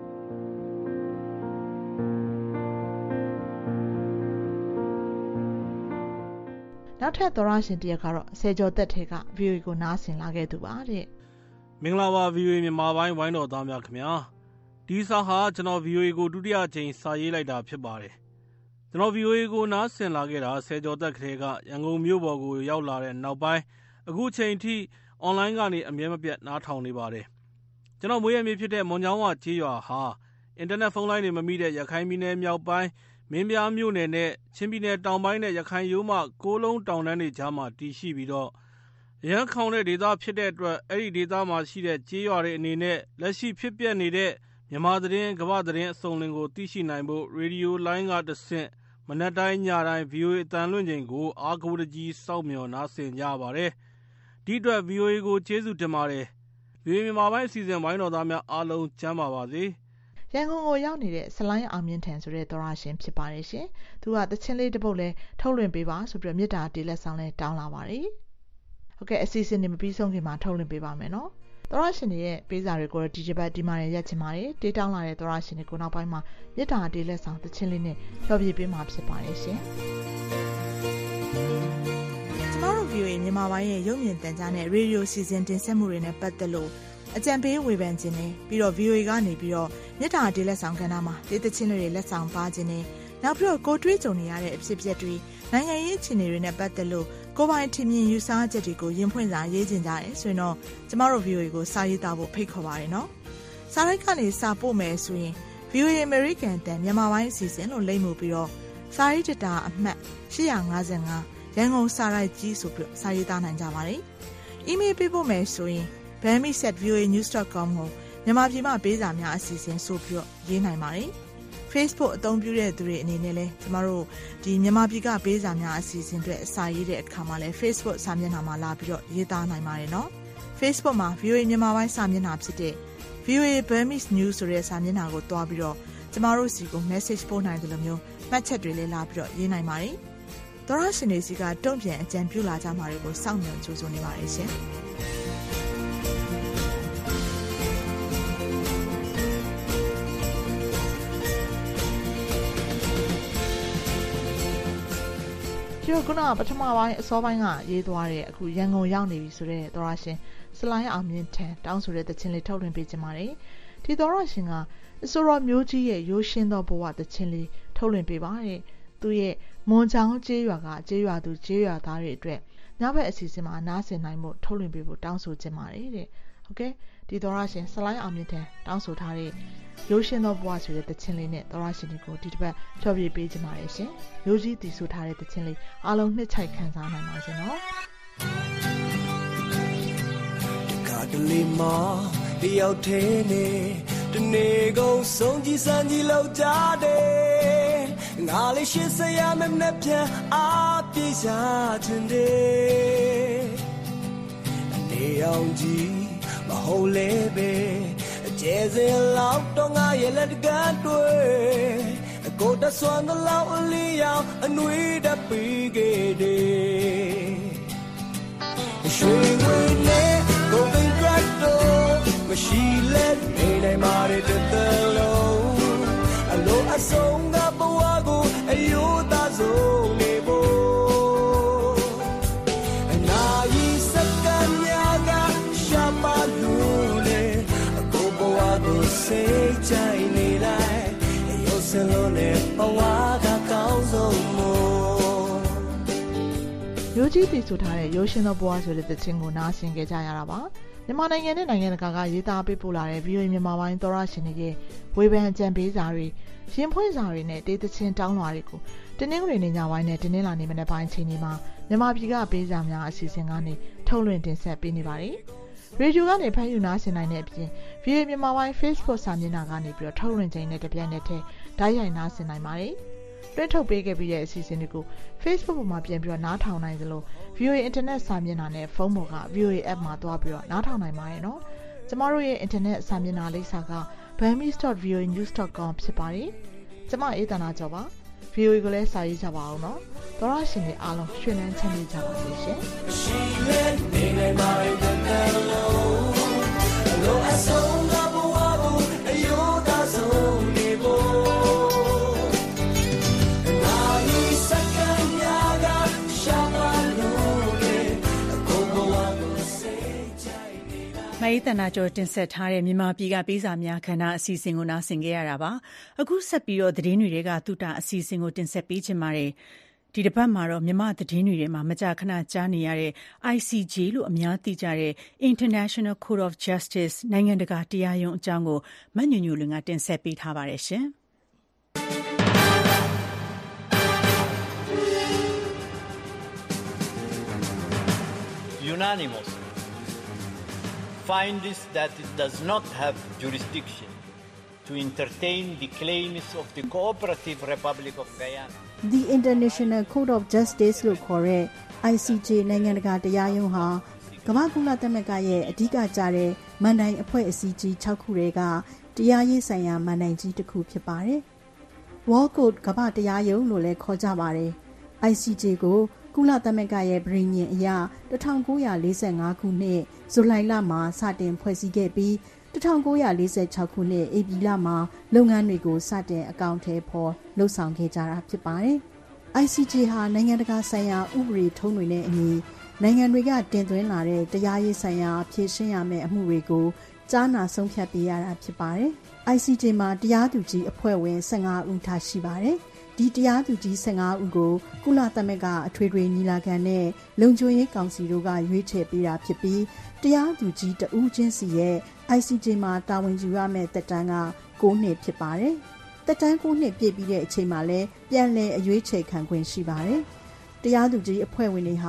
နောက်ထပ်သောရရှင်တရက်ကတော့ဆယ်ကျော်သက်ထဲက VOA ကိုနားဆင်လာခဲ့သူပါတဲ့မင်္ဂလာပါ VOA မြန်မာပိုင်းဝိုင်းတော်သားများခင်ဗျာဒီစာဟာကျွန်တော် VOA ကိုဒုတိယအကြိမ်စာရေးလိုက်တာဖြစ်ပါတယ်ကျွန်တော် VOA ကိုနားဆင်လာခဲ့တာဆယ်ကျော်သက်ထဲကရန်ကုန်မြို့ပေါ်ကိုရောက်လာတဲ့နောက်ပိုင်းအခုချိန်ထိ online ကနေအမြဲမပြတ်နားထောင်နေပါတယ်ကျွန်တော်မွေးရမြေဖြစ်တဲ့မွန်ချောင်းဝကျေးရွာဟာအင်တာနက်ဖုန်းလိုင်းတွေမမိတဲ့ရခိုင်ပြည်နယ်မြောက်ပိုင်းမင်းပြားမြို့နယ်နဲ့ချင်းပြည်နယ်တောင်ပိုင်းနဲ့ရခိုင်ရိုးမ6လုံးတောင်တန်းတွေကြားမှာတည်ရှိပြီးတော့ရန်ခေါင်တဲ့ဒေသဖြစ်တဲ့အတွက်အဲ့ဒီဒေသမှာရှိတဲ့ကျေးရွာတွေအနေနဲ့လက်ရှိဖြစ်ပျက်နေတဲ့မြန်မာသတင်းကမ္ဘာသတင်းအစုံလင်ကိုသိရှိနိုင်ဖို့ရေဒီယိုလိုင်းကတဆင့်မနက်တိုင်းညတိုင်း VOA အတန်လွင့်ချိန်ကိုအားကိုးတကြီးစောင့်မျှော်နားဆင်ကြပါတယ်ဒီအတွက် VOA ကိုကျေးဇူးတင်ပါတယ် VOA မြန်မာပိုင်းအစီအစဉ်ဝိုင်းတော်သားများအားလုံးကျမ်းပါပါစေရန်ကုန်ကိုရောက်နေတဲ့ဆလိုင်းအောင်မြင့်ထန်ဆိုတဲ့သောရရှင်ဖြစ်ပါတယ်ရှင်သူကတချင်းလေးတစ်ပုတ်လဲထုတ်လွှင့်ပေးပါဆိုပြီးတော့မေတ္တာတေးလက်ဆောင်လဲတောင်းလာပါတယ်ဟုတ်ကဲ့အစီအစဉ်တွေမပြီးဆုံးခင်မှာထုတ်လွှင့်ပေးပါမယ်နော်သောရရှင်တွေရဲ့ပေးစာတွေကိုဒီဂျပတ်ဒီမာနဲ့ရက်ချင်ပါတယ်တေးတောင်းလာတဲ့သောရရှင်တွေကိုနောက်ပိုင်းမှာမေတ္တာတေးလက်ဆောင်တချင်းလေးနဲ့ဖျော်ဖြေပေးမှာဖြစ်ပါတယ်ရှင်ကျမတို့ VOA မြန်မာပိုင်းရဲ့ရုပ်မြင်သံကြားနဲ့ရေဒီယိုစီစဉ်တင်ဆက်မှုတွေနဲ့ပတ်သက်လို့အကြံပေးဝေဖန်ခြင်းနဲ့ပြီးတော့ VOA ကနေပြီးတော့မေတ္တာတေးလက်ဆောင်ကဏ္ဍမှာတေးသချင်းတွေလက်ဆောင်ပါခြင်းနဲ့နောက်ပြီးတော့ကိုတွေးကြုံနေရတဲ့အဖြစ်အပျက်တွေနိုင်ငံရေးအခြေအနေတွေနဲ့ပတ်သက်လို့ကိုပိုင်ထင်မြင်ယူဆချက်တွေကိုရင်ဖွင့်စာရေးခြင်းကြတယ်ဆိုရင်တော့ကျမတို့ VOA ကိုစာရေးသားဖို့ဖိတ်ခေါ်ပါရနော်စာရိုက်ကနေစာပို့မယ်ဆိုရင် VOA American တန်မြန်မာပိုင်းအစီအစဉ်လို့လိမ့်မှုပြီးတော့စာရေးတတာအမှတ်855ရန်ကုန်စာရိုက်ကြီးဆိုပြီးစာရေးသားနိုင်ကြပါတယ်အီးမေးလ်ပေးဖို့မယ်ဆိုရင် burmese@voanews.com ကိုမြန်မာပြည်မှာပေးစာများအစီအစဉ်ဆိုပြီးတော့ရေးနိုင်ပါတယ်။ Facebook အသုံးပြုတဲ့သူတွေအနေနဲ့လည်းကျမတို့ဒီမြန်မာပြည်ကပေးစာများအစီအစဉ်တွေအစာရေးတဲ့အခါမှာလည်း Facebook စာမျက်နှာမှာလာပြီးတော့ရေးသားနိုင်ပါတယ်နော်။ Facebook မှာ VOA မြန်မာပိုင်းစာမျက်နှာဖြစ်တဲ့ VOA Burmese News ဆိုတဲ့စာမျက်နှာကိုတွားပြီးတော့ကျမတို့စီကို message ပို့နိုင်တယ်လို့မျိုးမှတ်ချက်တွေလည်းလာပြီးတော့ရေးနိုင်ပါတယ်။သောရရှင်တွေစီကတုံ့ပြန်အကြံပြုလာကြမှာတွေကိုစောင့်မျှော်ကြိုးစားနေပါတယ်ရှင်။ဒီခုနပထမပိုင်းအစောပိုင်းကရေးသွားတဲ့အခုရန်ကုန်ရောက်နေပြီဆိုတဲ့သောရရှင်စလိုင်းအောင်မြင့်ထံတောင်းဆိုတဲ့သချင်းလေးထုတ်လွှင့်ပေးချင်ပါတယ်။ဒီသောရရှင်ကအစိုးရမျိုးကြီးရဲ့ရိုးရှင်းသောဘဝသချင်းလေးထုတ်လွှင့်ပေးပါတဲ့။သူရဲ့မွန်ချောင်းကျေးရွာကကျေးရွာသူကျေးရွာသားတွေအတွက်ညဘက်အစီအစဉ်မှာနားဆင်နိုင်မှုထုတ်လွှင့်ပေးဖို့တောင်းဆိုချင်ပါတယ်တဲ့။ဟုတ်ကဲ့ဒီသောရရှင်စလိုင်းအောင်မြင့်ထံတောင်းဆိုထားတဲ့ရိုးရှင်းသောဘဝဆိုတဲ့သချင်းလေးနဲ့သောရရှင်တွေကိုဒီတစ်ပတ်ဖျော်ဖြေပေးချင်ပါတယ်ရှင်။ရိုးကြီးတည်ဆိုထားတဲ့သချင်းလေးအားလုံးနှစ်ချိုက်ခံစားနိုင်ပါစေနော်။တလေးမတယောက်သေးနေတနေ့ကုန်ဆုံးကြည်စံကြည်လောက်ကြတယ်ငါလေးရှင်းစရာမနဲ့ပြန်အားပြေးရှာခြင်းတယ်အနေအောင်ကြီးမဟုတ်လေပဲအကျဲစင်လောက်တော့ငါရဲ့လက်တကတွေ့အကိုတဆွမ်းတဲ့လောက်အလီရောက်အနွေးတပီးခဲ့တယ်ရွှေငွေနဲ့Golden Crackle မရှိလဲနေနိုင်ပါတဲ့တလုံးအလိုအဆုံးကဘဝကိုအယိုးသားဆုံးနေဖို့အနာကြီးစက္ကန့်များကရှာပါလို့လေအကိုဘဝကိုစိတ်ကြိုင်နေလိုက်ရုပ်စလုံးနဲ့ဘဝကကောင်းဆုံးမို့ရိုးကြီးတည်ဆိုထားတဲ့ရိုးရှင်းသောဘဝဆိုတဲ့သချင်းကိုနားဆင်ကြကြရတာပါမြန်မာနိုင်ငံနဲ့နိုင်ငံတကာကရေးသားပေးပို့လာတဲ့ VOA မြန်မာပိုင်းသောရရှင်တွေရဲ့ဝေဖန်အကြံပေးစာတွေရင်ဖွင့်စာတွေနဲ့တေးသချင်းတောင်းလွှာတွေကိုတင်းနှင်းတွေနေညပိုင်းနဲ့တင်းနှင်းလာနေမနေ့ပိုင်းချိန်ဒီမှာမြန်မာပြည်ကပေးစာများအစီအစဉ်ကနေထုတ်လွှင့်တင်ဆက်ပေးနေပါတယ်ရေဒီယိုကနေဖမ်းယူနားဆင်နိုင်တဲ့အပြင် VOA မြန်မာပိုင်း Facebook စာမျက်နှာကနေပြီးတော့ထုတ်လွှင့်ခြင်းနဲ့တပြိုင်နက်တည်းဓာတ်ရိုက်နားဆင်နိုင်ပါတယ်တွဲထုတ်ပေးခဲ့ပြီးတဲ့အစီအစဉ်တွေကို Facebook ပေါ်မှာပြန်ပြီးတော့နားထောင်နိုင်သလို VOA Internet စာမျက်နှာနဲ့ဖုန်းပေါ်က VOA App မှာတွားပြီးတော့နားထောင်နိုင်ပါတယ်နော်။ကျမတို့ရဲ့ Internet စာမျက်နှာလိပ်စာက burmese.voanews.com ဖြစ်ပါတယ်။ကျမအေးသနာကျော်ပါ။ VOA ကိုလည်းစာရေးကြပါအောင်နော်။သောရရှင်တွေအားလုံးရွှင်လန်းချမ်းမြေ့ကြပါစေရှင်။ရှိလဲနေနိုင်ပါရဲ့တဲ့လို့အဆုံးကဘဝကိုအယိုးသားဆုံးနေဖို့မအေးတနာကျော်တင်ဆက်ထားတဲ့မြန်မာပြည်ကပေးစာများခန္ဓာအစီအစဉ်ကိုနားဆင်ကြရတာပါအခုဆက်ပြီးတော့သတင်းတွေကသူတာအစီအစဉ်ကိုတင်ဆက်ပေးချင်ပါတယ်ဒီတစ်ပတ်မှာတော့မြန်မာသတင်းတွေထဲမှာမကြာခဏကြားနေရတဲ့ ICJ လို့အများသိကြတဲ့ International Court of Justice နိုင်ငံတကာတရားရုံးအကြောင်းကိုမညွညွလွင်ကတင်ဆက်ပေးထားပါတယ်ရှင် Unanimous finds that it does not have jurisdiction to entertain the claims of the Cooperative Republic of Guyana. The International Court of Justice လို့ခေါ်တဲ့ ICJ နိုင်ငံတကာတရားရုံးဟာကမ္ဘာ့ကုလသမဂ္ဂရဲ့အဓိကကျတဲ့မန်တိုင်အဖွဲ့အစည်းကြီး6ခုတွေကတရားရေးဆိုင်ရာမန်တိုင်ကြီးတစ်ခုဖြစ်ပါတယ်။ World Court ကမ္ဘာတရားရုံးလို့လည်းခေါ်ကြပါတယ်။ ICJ ကိုကုလသမဂ္ဂရဲ့ပြည်ညင်အရ1945ခုနှစ်ဇူလိုင်လမှာစတင်ဖွဲ့စည်းခဲ့ပြီး1946ခုနှစ်ဧပြီလမှာလုပ်ငန်းတွေကိုစတင်အကောင့်ထဲပေါ်လှုပ်ဆောင်ခဲ့ကြတာဖြစ်ပါတယ်။ ICJ ဟာနိုင်ငံတကာဆိုင်ရာဥပဒေထုံးတွေနဲ့အညီနိုင်ငံတွေကတင်သွင်းလာတဲ့တရားရေးဆိုင်ရာဖြေရှင်းရမယ့်အမှုတွေကိုကြားနာဆုံးဖြတ်ပေးရတာဖြစ်ပါတယ်။ ICJ မှာတရားသူကြီးအဖွဲ့ဝင်15ဦးထားရှိပါတယ်။ဒီတရားသူကြီး15ဦးကိုကုလသမဂ္ဂအထွေထွေညီလာခံနဲ့လုံခြုံရေးကောင်စီတို့ကရွေးချယ်ပေးတာဖြစ်ပြီးတရားသူကြီးတဦးချင်းစီရဲ့ ICJ မှာတာဝန်ယူရမယ့်သက်တမ်းက9နှစ်ဖြစ်ပါတယ်။သက်တမ်း9နှစ်ပြည့်ပြီးတဲ့အချိန်မှာလည်းပြန်လည်အရွေးချယ်ခံခွင့်ရှိပါတယ်။တရားသူကြီးအဖွဲ့ဝင်တွေဟာ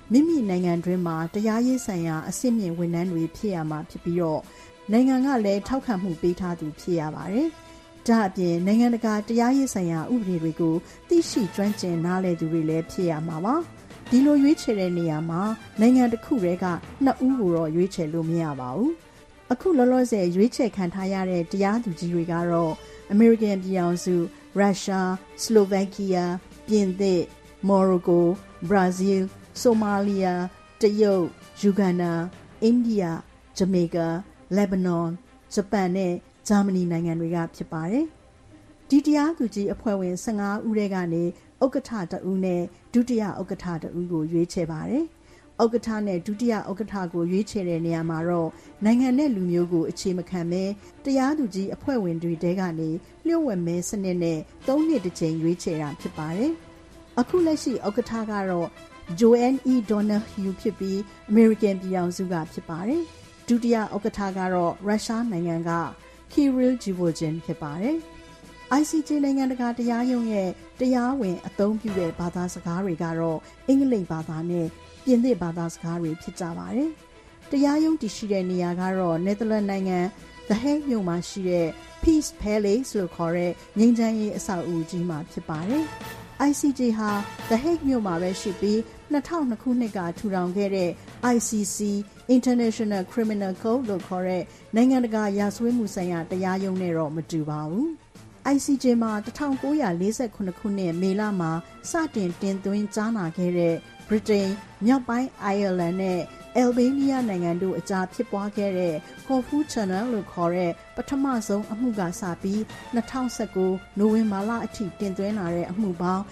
မိမိနိုင်ငံတွင်းမှာတရားရေးဆိုင်ရာအဆင့်မြင့်ဝန်ထမ်းတွေဖြစ်ရမှာဖြစ်ပြီးတော့နိုင်ငံကလည်းထောက်ခံမှုပေးထားသူဖြစ်ရပါတယ်။ဒါအပြင်နိုင်ငံတကာတရားရေးဆိုင်ရာဥပဒေတွေကိုသိရှိကျွမ်းကျင်နားလည်သူတွေလည်းဖြစ်ရမှာပါ။ဒီလိုရွေးချယ်တဲ့နေရာမှာနိုင်ငံတစ်ခုတည်းက2ဦးကိုတော့ရွေးချယ်လို့မရပါဘူး။အခုလောလောဆယ်ရွေးချယ်ခံထားရတဲ့တရားသူကြီးတွေကတော့အမေရိကန်ပြည်ထောင်စု၊ရုရှား၊စလိုဗက်ကီးယား၊ပြင်သစ်၊မော်ရိုကို၊ဘရာဇီးလ်၊ဆိုမာလီယာ၊တရုတ်၊ယူဂန္ဒာ၊အိန္ဒိယ၊ဂျမေကာ၊လက်ဘနွန်၊ဂျပန်နဲ့ဂျာမနီနိုင်ငံတွေကဖြစ်ပါတယ်။ဒီတရားသူကြီးအဖွဲ့ဝင်15ဦးထဲကနေဥက္ကဋ္ဌတဦးနဲ့ဒုတိယဥက္ကဋ္ဌတဦးကိုရွေးချယ်ပါတယ်။ဥက္ကဋ္ဌနဲ့ဒုတိယဥက္ကဋ္ဌကိုရွေးချယ်တဲ့နေရာမှာတော့နိုင်ငံနဲ့လူမျိုးကိုအခြေမခံဘဲတရားသူကြီးအဖွဲ့ဝင်တွေတဲကနေလျှို့ဝှက်မဲစနစ်နဲ့3နှစ်တစ်ကြိမ်ရွေးချယ်တာဖြစ်ပါတယ်။အခုလက်ရှိဥက္ကဋ္ဌကတော့ Joanne E. Donoghue ဖြစ်ပြီးအမေရိကန်ပြည်ထောင်စုကဖြစ်ပါတယ်။ဒုတိယဥက္ကဋ္ဌကတော့ရုရှားနိုင်ငံက Kirill Zhivogin ဖြစ်ပါတယ်။ ICJ နိုင်ငံတကာတရားရုံးရဲ့တရားဝင်အသုံးပြုတဲ့ဘာသာစကားတွေကတော့အင်္ဂလိပ်ဘာသာနဲ့ပြင်သစ်ဘာသာစကားတွေဖြစ်ကြပါတယ်။တရားရုံးတည်ရှိတဲ့နေရာကတော့နယ်သာလန်နိုင်ငံ The Hague မြို့မှာရှိတဲ့ Peace Palace လို့ခေါ်တဲ့ငြိမ်းချမ်းရေးအဆောက်အဦကြီးမှာဖြစ်ပါတယ်။ ICJ ဟာ The Hague မြို့မှာပဲရှိပြီး2002ခုနှစ်ကထူထောင်ခဲ့တဲ့ ICC International Criminal Court လို့ခေါ်တဲ့နိုင်ငံတကာရာဇဝတ်မှုဆိုင်ရာတရားရုံးနဲ့တော့မတူပါဘူး။ ICJ မှာ1948ခုနှစ်မေလမှာစတင်တင်သွင်းကြားနာခဲ့တဲ့ဗြိတိန်မြောက်ပိုင်းအိုင်ယာလန်နဲ့အယ်ဘေးနီးယားနိုင်ငံတို့အကြားဖြစ်ပွားခဲ့တဲ့ Corfu Channel လို့ခေါ်တဲ့ပထမဆုံးအမှုကစပြီး2019နိုဝင်ဘာလအထိတင်သွင်းလာတဲ့အမှုပေါင်း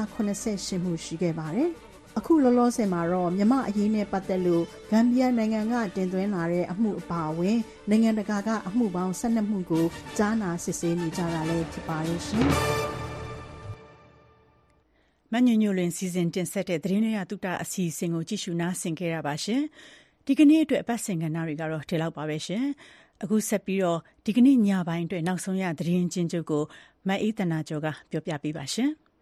188မှုရှိခဲ့ပါတယ်။အခုလောလောဆယ်မှာတော့မြန်မာအရေးနဲ့ပတ်သက်လို့ဂမ်ဘီယာနိုင်ငံကတင်သွင်းလာတဲ့အမှုအပါအဝင်နိုင်ငံတကာကအမှုပေါင်း12မှုကိုကြားနာစစ်ဆေးနေကြတာလည်းဖြစ်ပါတယ်ရှင်။မညညလွင်စီစဉ်တင်ဆက်တဲ့သတင်းရတုတအစီအစဉ်ကိုကြည့်ရှုနားဆင်ခဲ့ရပါရှင်။ဒီကနေ့အတွက်အပတ်စဉ်ကဏ္ဍတွေကတော့ဒီလောက်ပါပဲရှင်။အခုဆက်ပြီးတော့ဒီကနေ့ညပိုင်းအတွက်နောက်ဆုံးရသတင်းချင်းချုပ်ကိုမအေးတနာကျော်ကပြောပြပေးပါရှင်။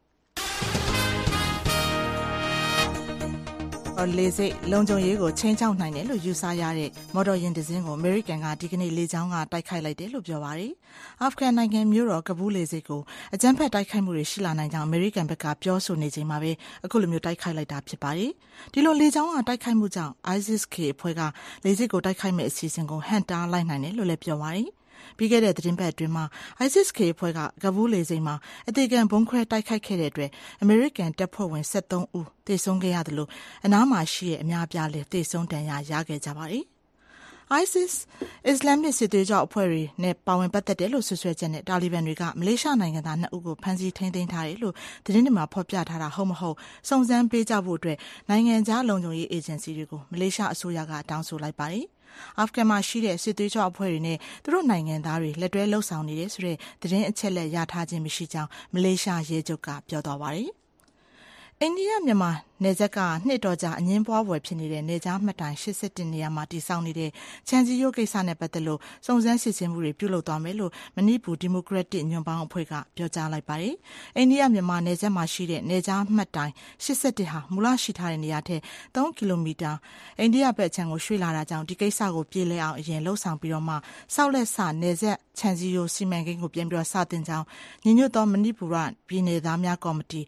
လေဆိပ်လုံခြုံရေးကိုချင်းချောက်နိုင်တယ်လို့ယူဆရတဲ့မော်တော်ယာဉ်တစ်စင်းကိုအမေရိကန်ကဒီကနေ့လေကြောင်းကတိုက်ခိုက်လိုက်တယ်လို့ပြောပါတယ်။အာဖဂန်နိုင်ငံမြို့တော်ကဘူးလေဆိပ်ကိုအကြမ်းဖက်တိုက်ခိုက်မှုတွေရှိလာနိုင်ကြောင်းအမေရိကန်ဘက်ကပြောဆိုနေချိန်မှာပဲအခုလိုမျိုးတိုက်ခိုက်လိုက်တာဖြစ်ပါတယ်။ဒီလိုလေကြောင်းကတိုက်ခိုက်မှုကြောင့် ISIS-K အဖွဲ့ကလေဆိပ်ကိုတိုက်ခိုက်မဲ့အစီအစဉ်ကိုဟန့်တားလိုက်နိုင်တယ်လို့လည်းပြောပါတယ်။ပြီးခဲ့တဲ့သတင်းပတ်အတွင်းမှာ ISIS-K အဖွဲ့ကကဘူးလေဆိပ်မှာအသေခံဘုံခွဲတိုက်ခိုက်ခဲ့တဲ့အတွက်အမေရိကန်တပ်ဖွဲ့ဝင်73ဦးသေဆုံးခဲ့ရတယ်လို့အနားမှာရှိတဲ့အများပြားလည်းသေဆုံးဒဏ်ရာရခဲ့ကြပါတယ်။ ISIS အစ္စလာမစ်စစ်သွေးကြွအဖွဲ့တွေနဲ့ပါဝင်ပတ်သက်တယ်လို့ဆွဆွဲချက်နဲ့တာလီဘန်တွေကမလေးရှားနိုင်ငံသား2ဦးကိုဖမ်းဆီးထိန်းသိမ်းထားတယ်လို့သတင်းတွေမှာဖော်ပြထားတာဟုတ်မဟုတ်စုံစမ်းပေးကြဖို့အတွက်နိုင်ငံခြားလုံခြုံရေးအေဂျင်စီတွေကိုမလေးရှားအစိုးရကတောင်းဆိုလိုက်ပါတယ်။အာဖဂန်မှာရှိတဲ့စစ်သွေးကြွအဖွဲ့တွေနဲ့သူတို့နိုင်ငံသားတွေလက်တွဲလှုပ်ဆောင်နေတယ်ဆိုတဲ့သတင်းအချက်လက်ရထားခြင်းမရှိကြောင်းမလေးရှားရဲချုပ်ကပြောသွားပါတယ်။အိန္ဒိယမြန်မာနယ်စပ်ကနှစ်တော်ကြာအငင်းပွားပွဲဖြစ်နေတဲ့နယ်ကြားမှတ်တိုင်81နေရာမှာတည်ဆောက်နေတဲ့ချန်စီရိုးကိစ္စနဲ့ပတ်သက်လို့စုံစမ်းစစ်ဆေးမှုတွေပြုလုပ်သွားမယ်လို့မဏိပူဒီမိုကရက်တစ်ညွန့်ပေါင်းအဖွဲ့ကပြောကြားလိုက်ပါတယ်။အိန္ဒိယမြန်မာနယ်စပ်မှာရှိတဲ့နယ်ကြားမှတ်တိုင်81ဟာမူလရှိထားတဲ့နေရာထက်3ကီလိုမီတာအိန္ဒိယဘက်ခြမ်းကိုရွှေ့လာတာကြောင့်ဒီကိစ္စကိုပြေလည်အောင်အရင်လှုပ်ဆောင်ပြီးတော့မှဆောက်လက်စနယ်စပ်ချန်စီရိုးစီမံကိန်းကိုပြန်ပြီးစတင်ကြောင်းညီညွတ်သောမဏိပူရပြည်နယ်သားများကော်မတီ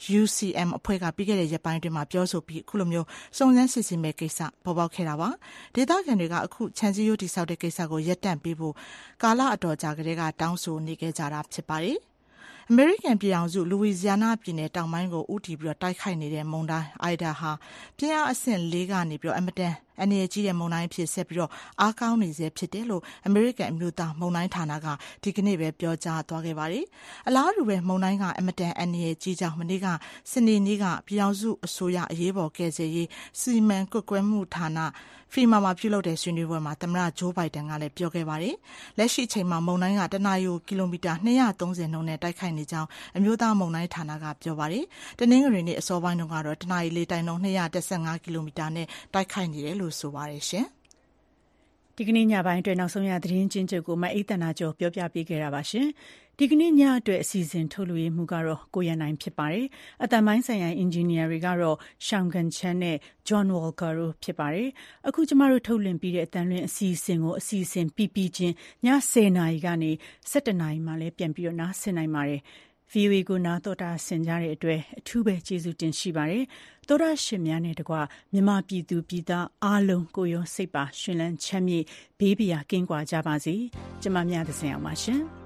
UCM အဖွဲ့ကပြီးခဲ့တဲ့ရက်ပိုင်းတွင်မှာပြောဆိုပြီးအခုလိုမျိုးစုံစမ်းစစ်ဆေးမဲ့ကိစ္စပေါ်ပေါက်ခဲ့တာပါဒေသခံတွေကအခုချန်စီရိုးတိဆောက်တဲ့ကိစ္စကိုရပ်တန့်ပေးဖို့ကာလအတော်ကြာကတည်းကတောင်းဆိုနေခဲ့ကြတာဖြစ်ပါတယ်အမေရိကန်ပြည်ထောင်စုလူဝီဇီယာနာပြည်နယ်တောင်ပိုင်းကိုဦးတည်ပြီးတိုက်ခိုက်နေတဲ့မုန်တိုင်းအိုက်ဒါဟာပြင်းအားအဆင့်4ကနေပြီးအမတန်အနေကြီးတဲ့မုန်တိုင်းဖြစ်ဆက်ပြီးအားကောင်းနေစေဖြစ်တယ်လို့အမေရိကန်အမျိုးသားမုန်တိုင်းဌာနကဒီကနေ့ပဲပြောကြားသွားခဲ့ပါတယ်။အလားတူပဲမုန်တိုင်းကအမတန်အနေကြီးကြောင်းမနေ့ကစနေနေ့ကပြည်ထောင်စုအစိုးရအရေးပေါ်ကယ်ဆယ်ရေးစီမံကွပ်ကွဲမှုဌာနဖီမာမှာပြုလုပ်တဲ့ဆွေးနွေးပွဲမှာသမ္မတဂျိုးဘိုင်ဒန်ကလည်းပြောခဲ့ပါတယ်။လက်ရှိအချိန်မှာမုန်တိုင်းကတနအီကီလိုမီတာ230နှုန်းနဲ့တိုက်ခိုက်နေကြောင်းအမျိုးသားမုန်တိုင်းဌာနကပြောပါတယ်။တနင်္ဂနွေနေ့အစောပိုင်းတုန်းကတော့တနအီလေတိုက်နှုန်း215ကီလိုမီတာနဲ့တိုက်ခိုက်နေတယ်လို့ဆိုပါတယ်ရှင်။ဒီကနေ့ညပိုင်းအတွက်နောက်ဆုံးရသတင်းချင်းချုပ်ကိုမအိတ်တနာကျော်ပြောပြပေးခဲ့တာပါရှင်ဒီကနေ့ညအတွက်အစီအစဉ်ထုတ်လွှင့်မှုကတော့ကိုရနိုင်ဖြစ်ပါတယ်အတန်ပိုင်းဆိုင်ရာအင်ဂျင်နီယာတွေကတော့ရှောင်းကန်ချန်နဲ့ John Walker တို့ဖြစ်ပါတယ်အခုကျမတို့ထုတ်လွှင့်ပြီးတဲ့အတန်လွှင့်အစီအစဉ်ကိုအစီအစဉ်ပြီးချင်းည10:00 နာရီကနေ17:00 နာရီမှလည်းပြန်ပြီးတော့နားဆင်နိုင်ပါတယ်VOA ကိုနားတော်တာဆင်ကြတဲ့အတွက်အထူးပဲကျေးဇူးတင်ရှိပါတယ်။သောရရှင်များနဲ့တကွမြန်မာပြည်သူပြည်သားအားလုံးကိုရောစိတ်ပါရှင်လန်းချမ်းမြေ့ဘေးပရာကင်းကွာကြပါစေ။ကျမမြတ်သဇင်အောင်ပါရှင်။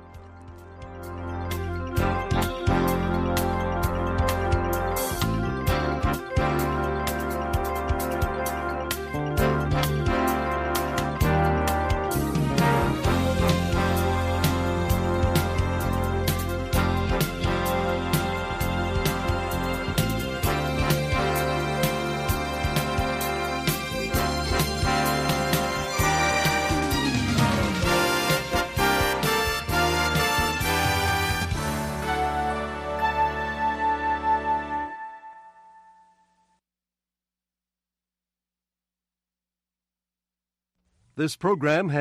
This program has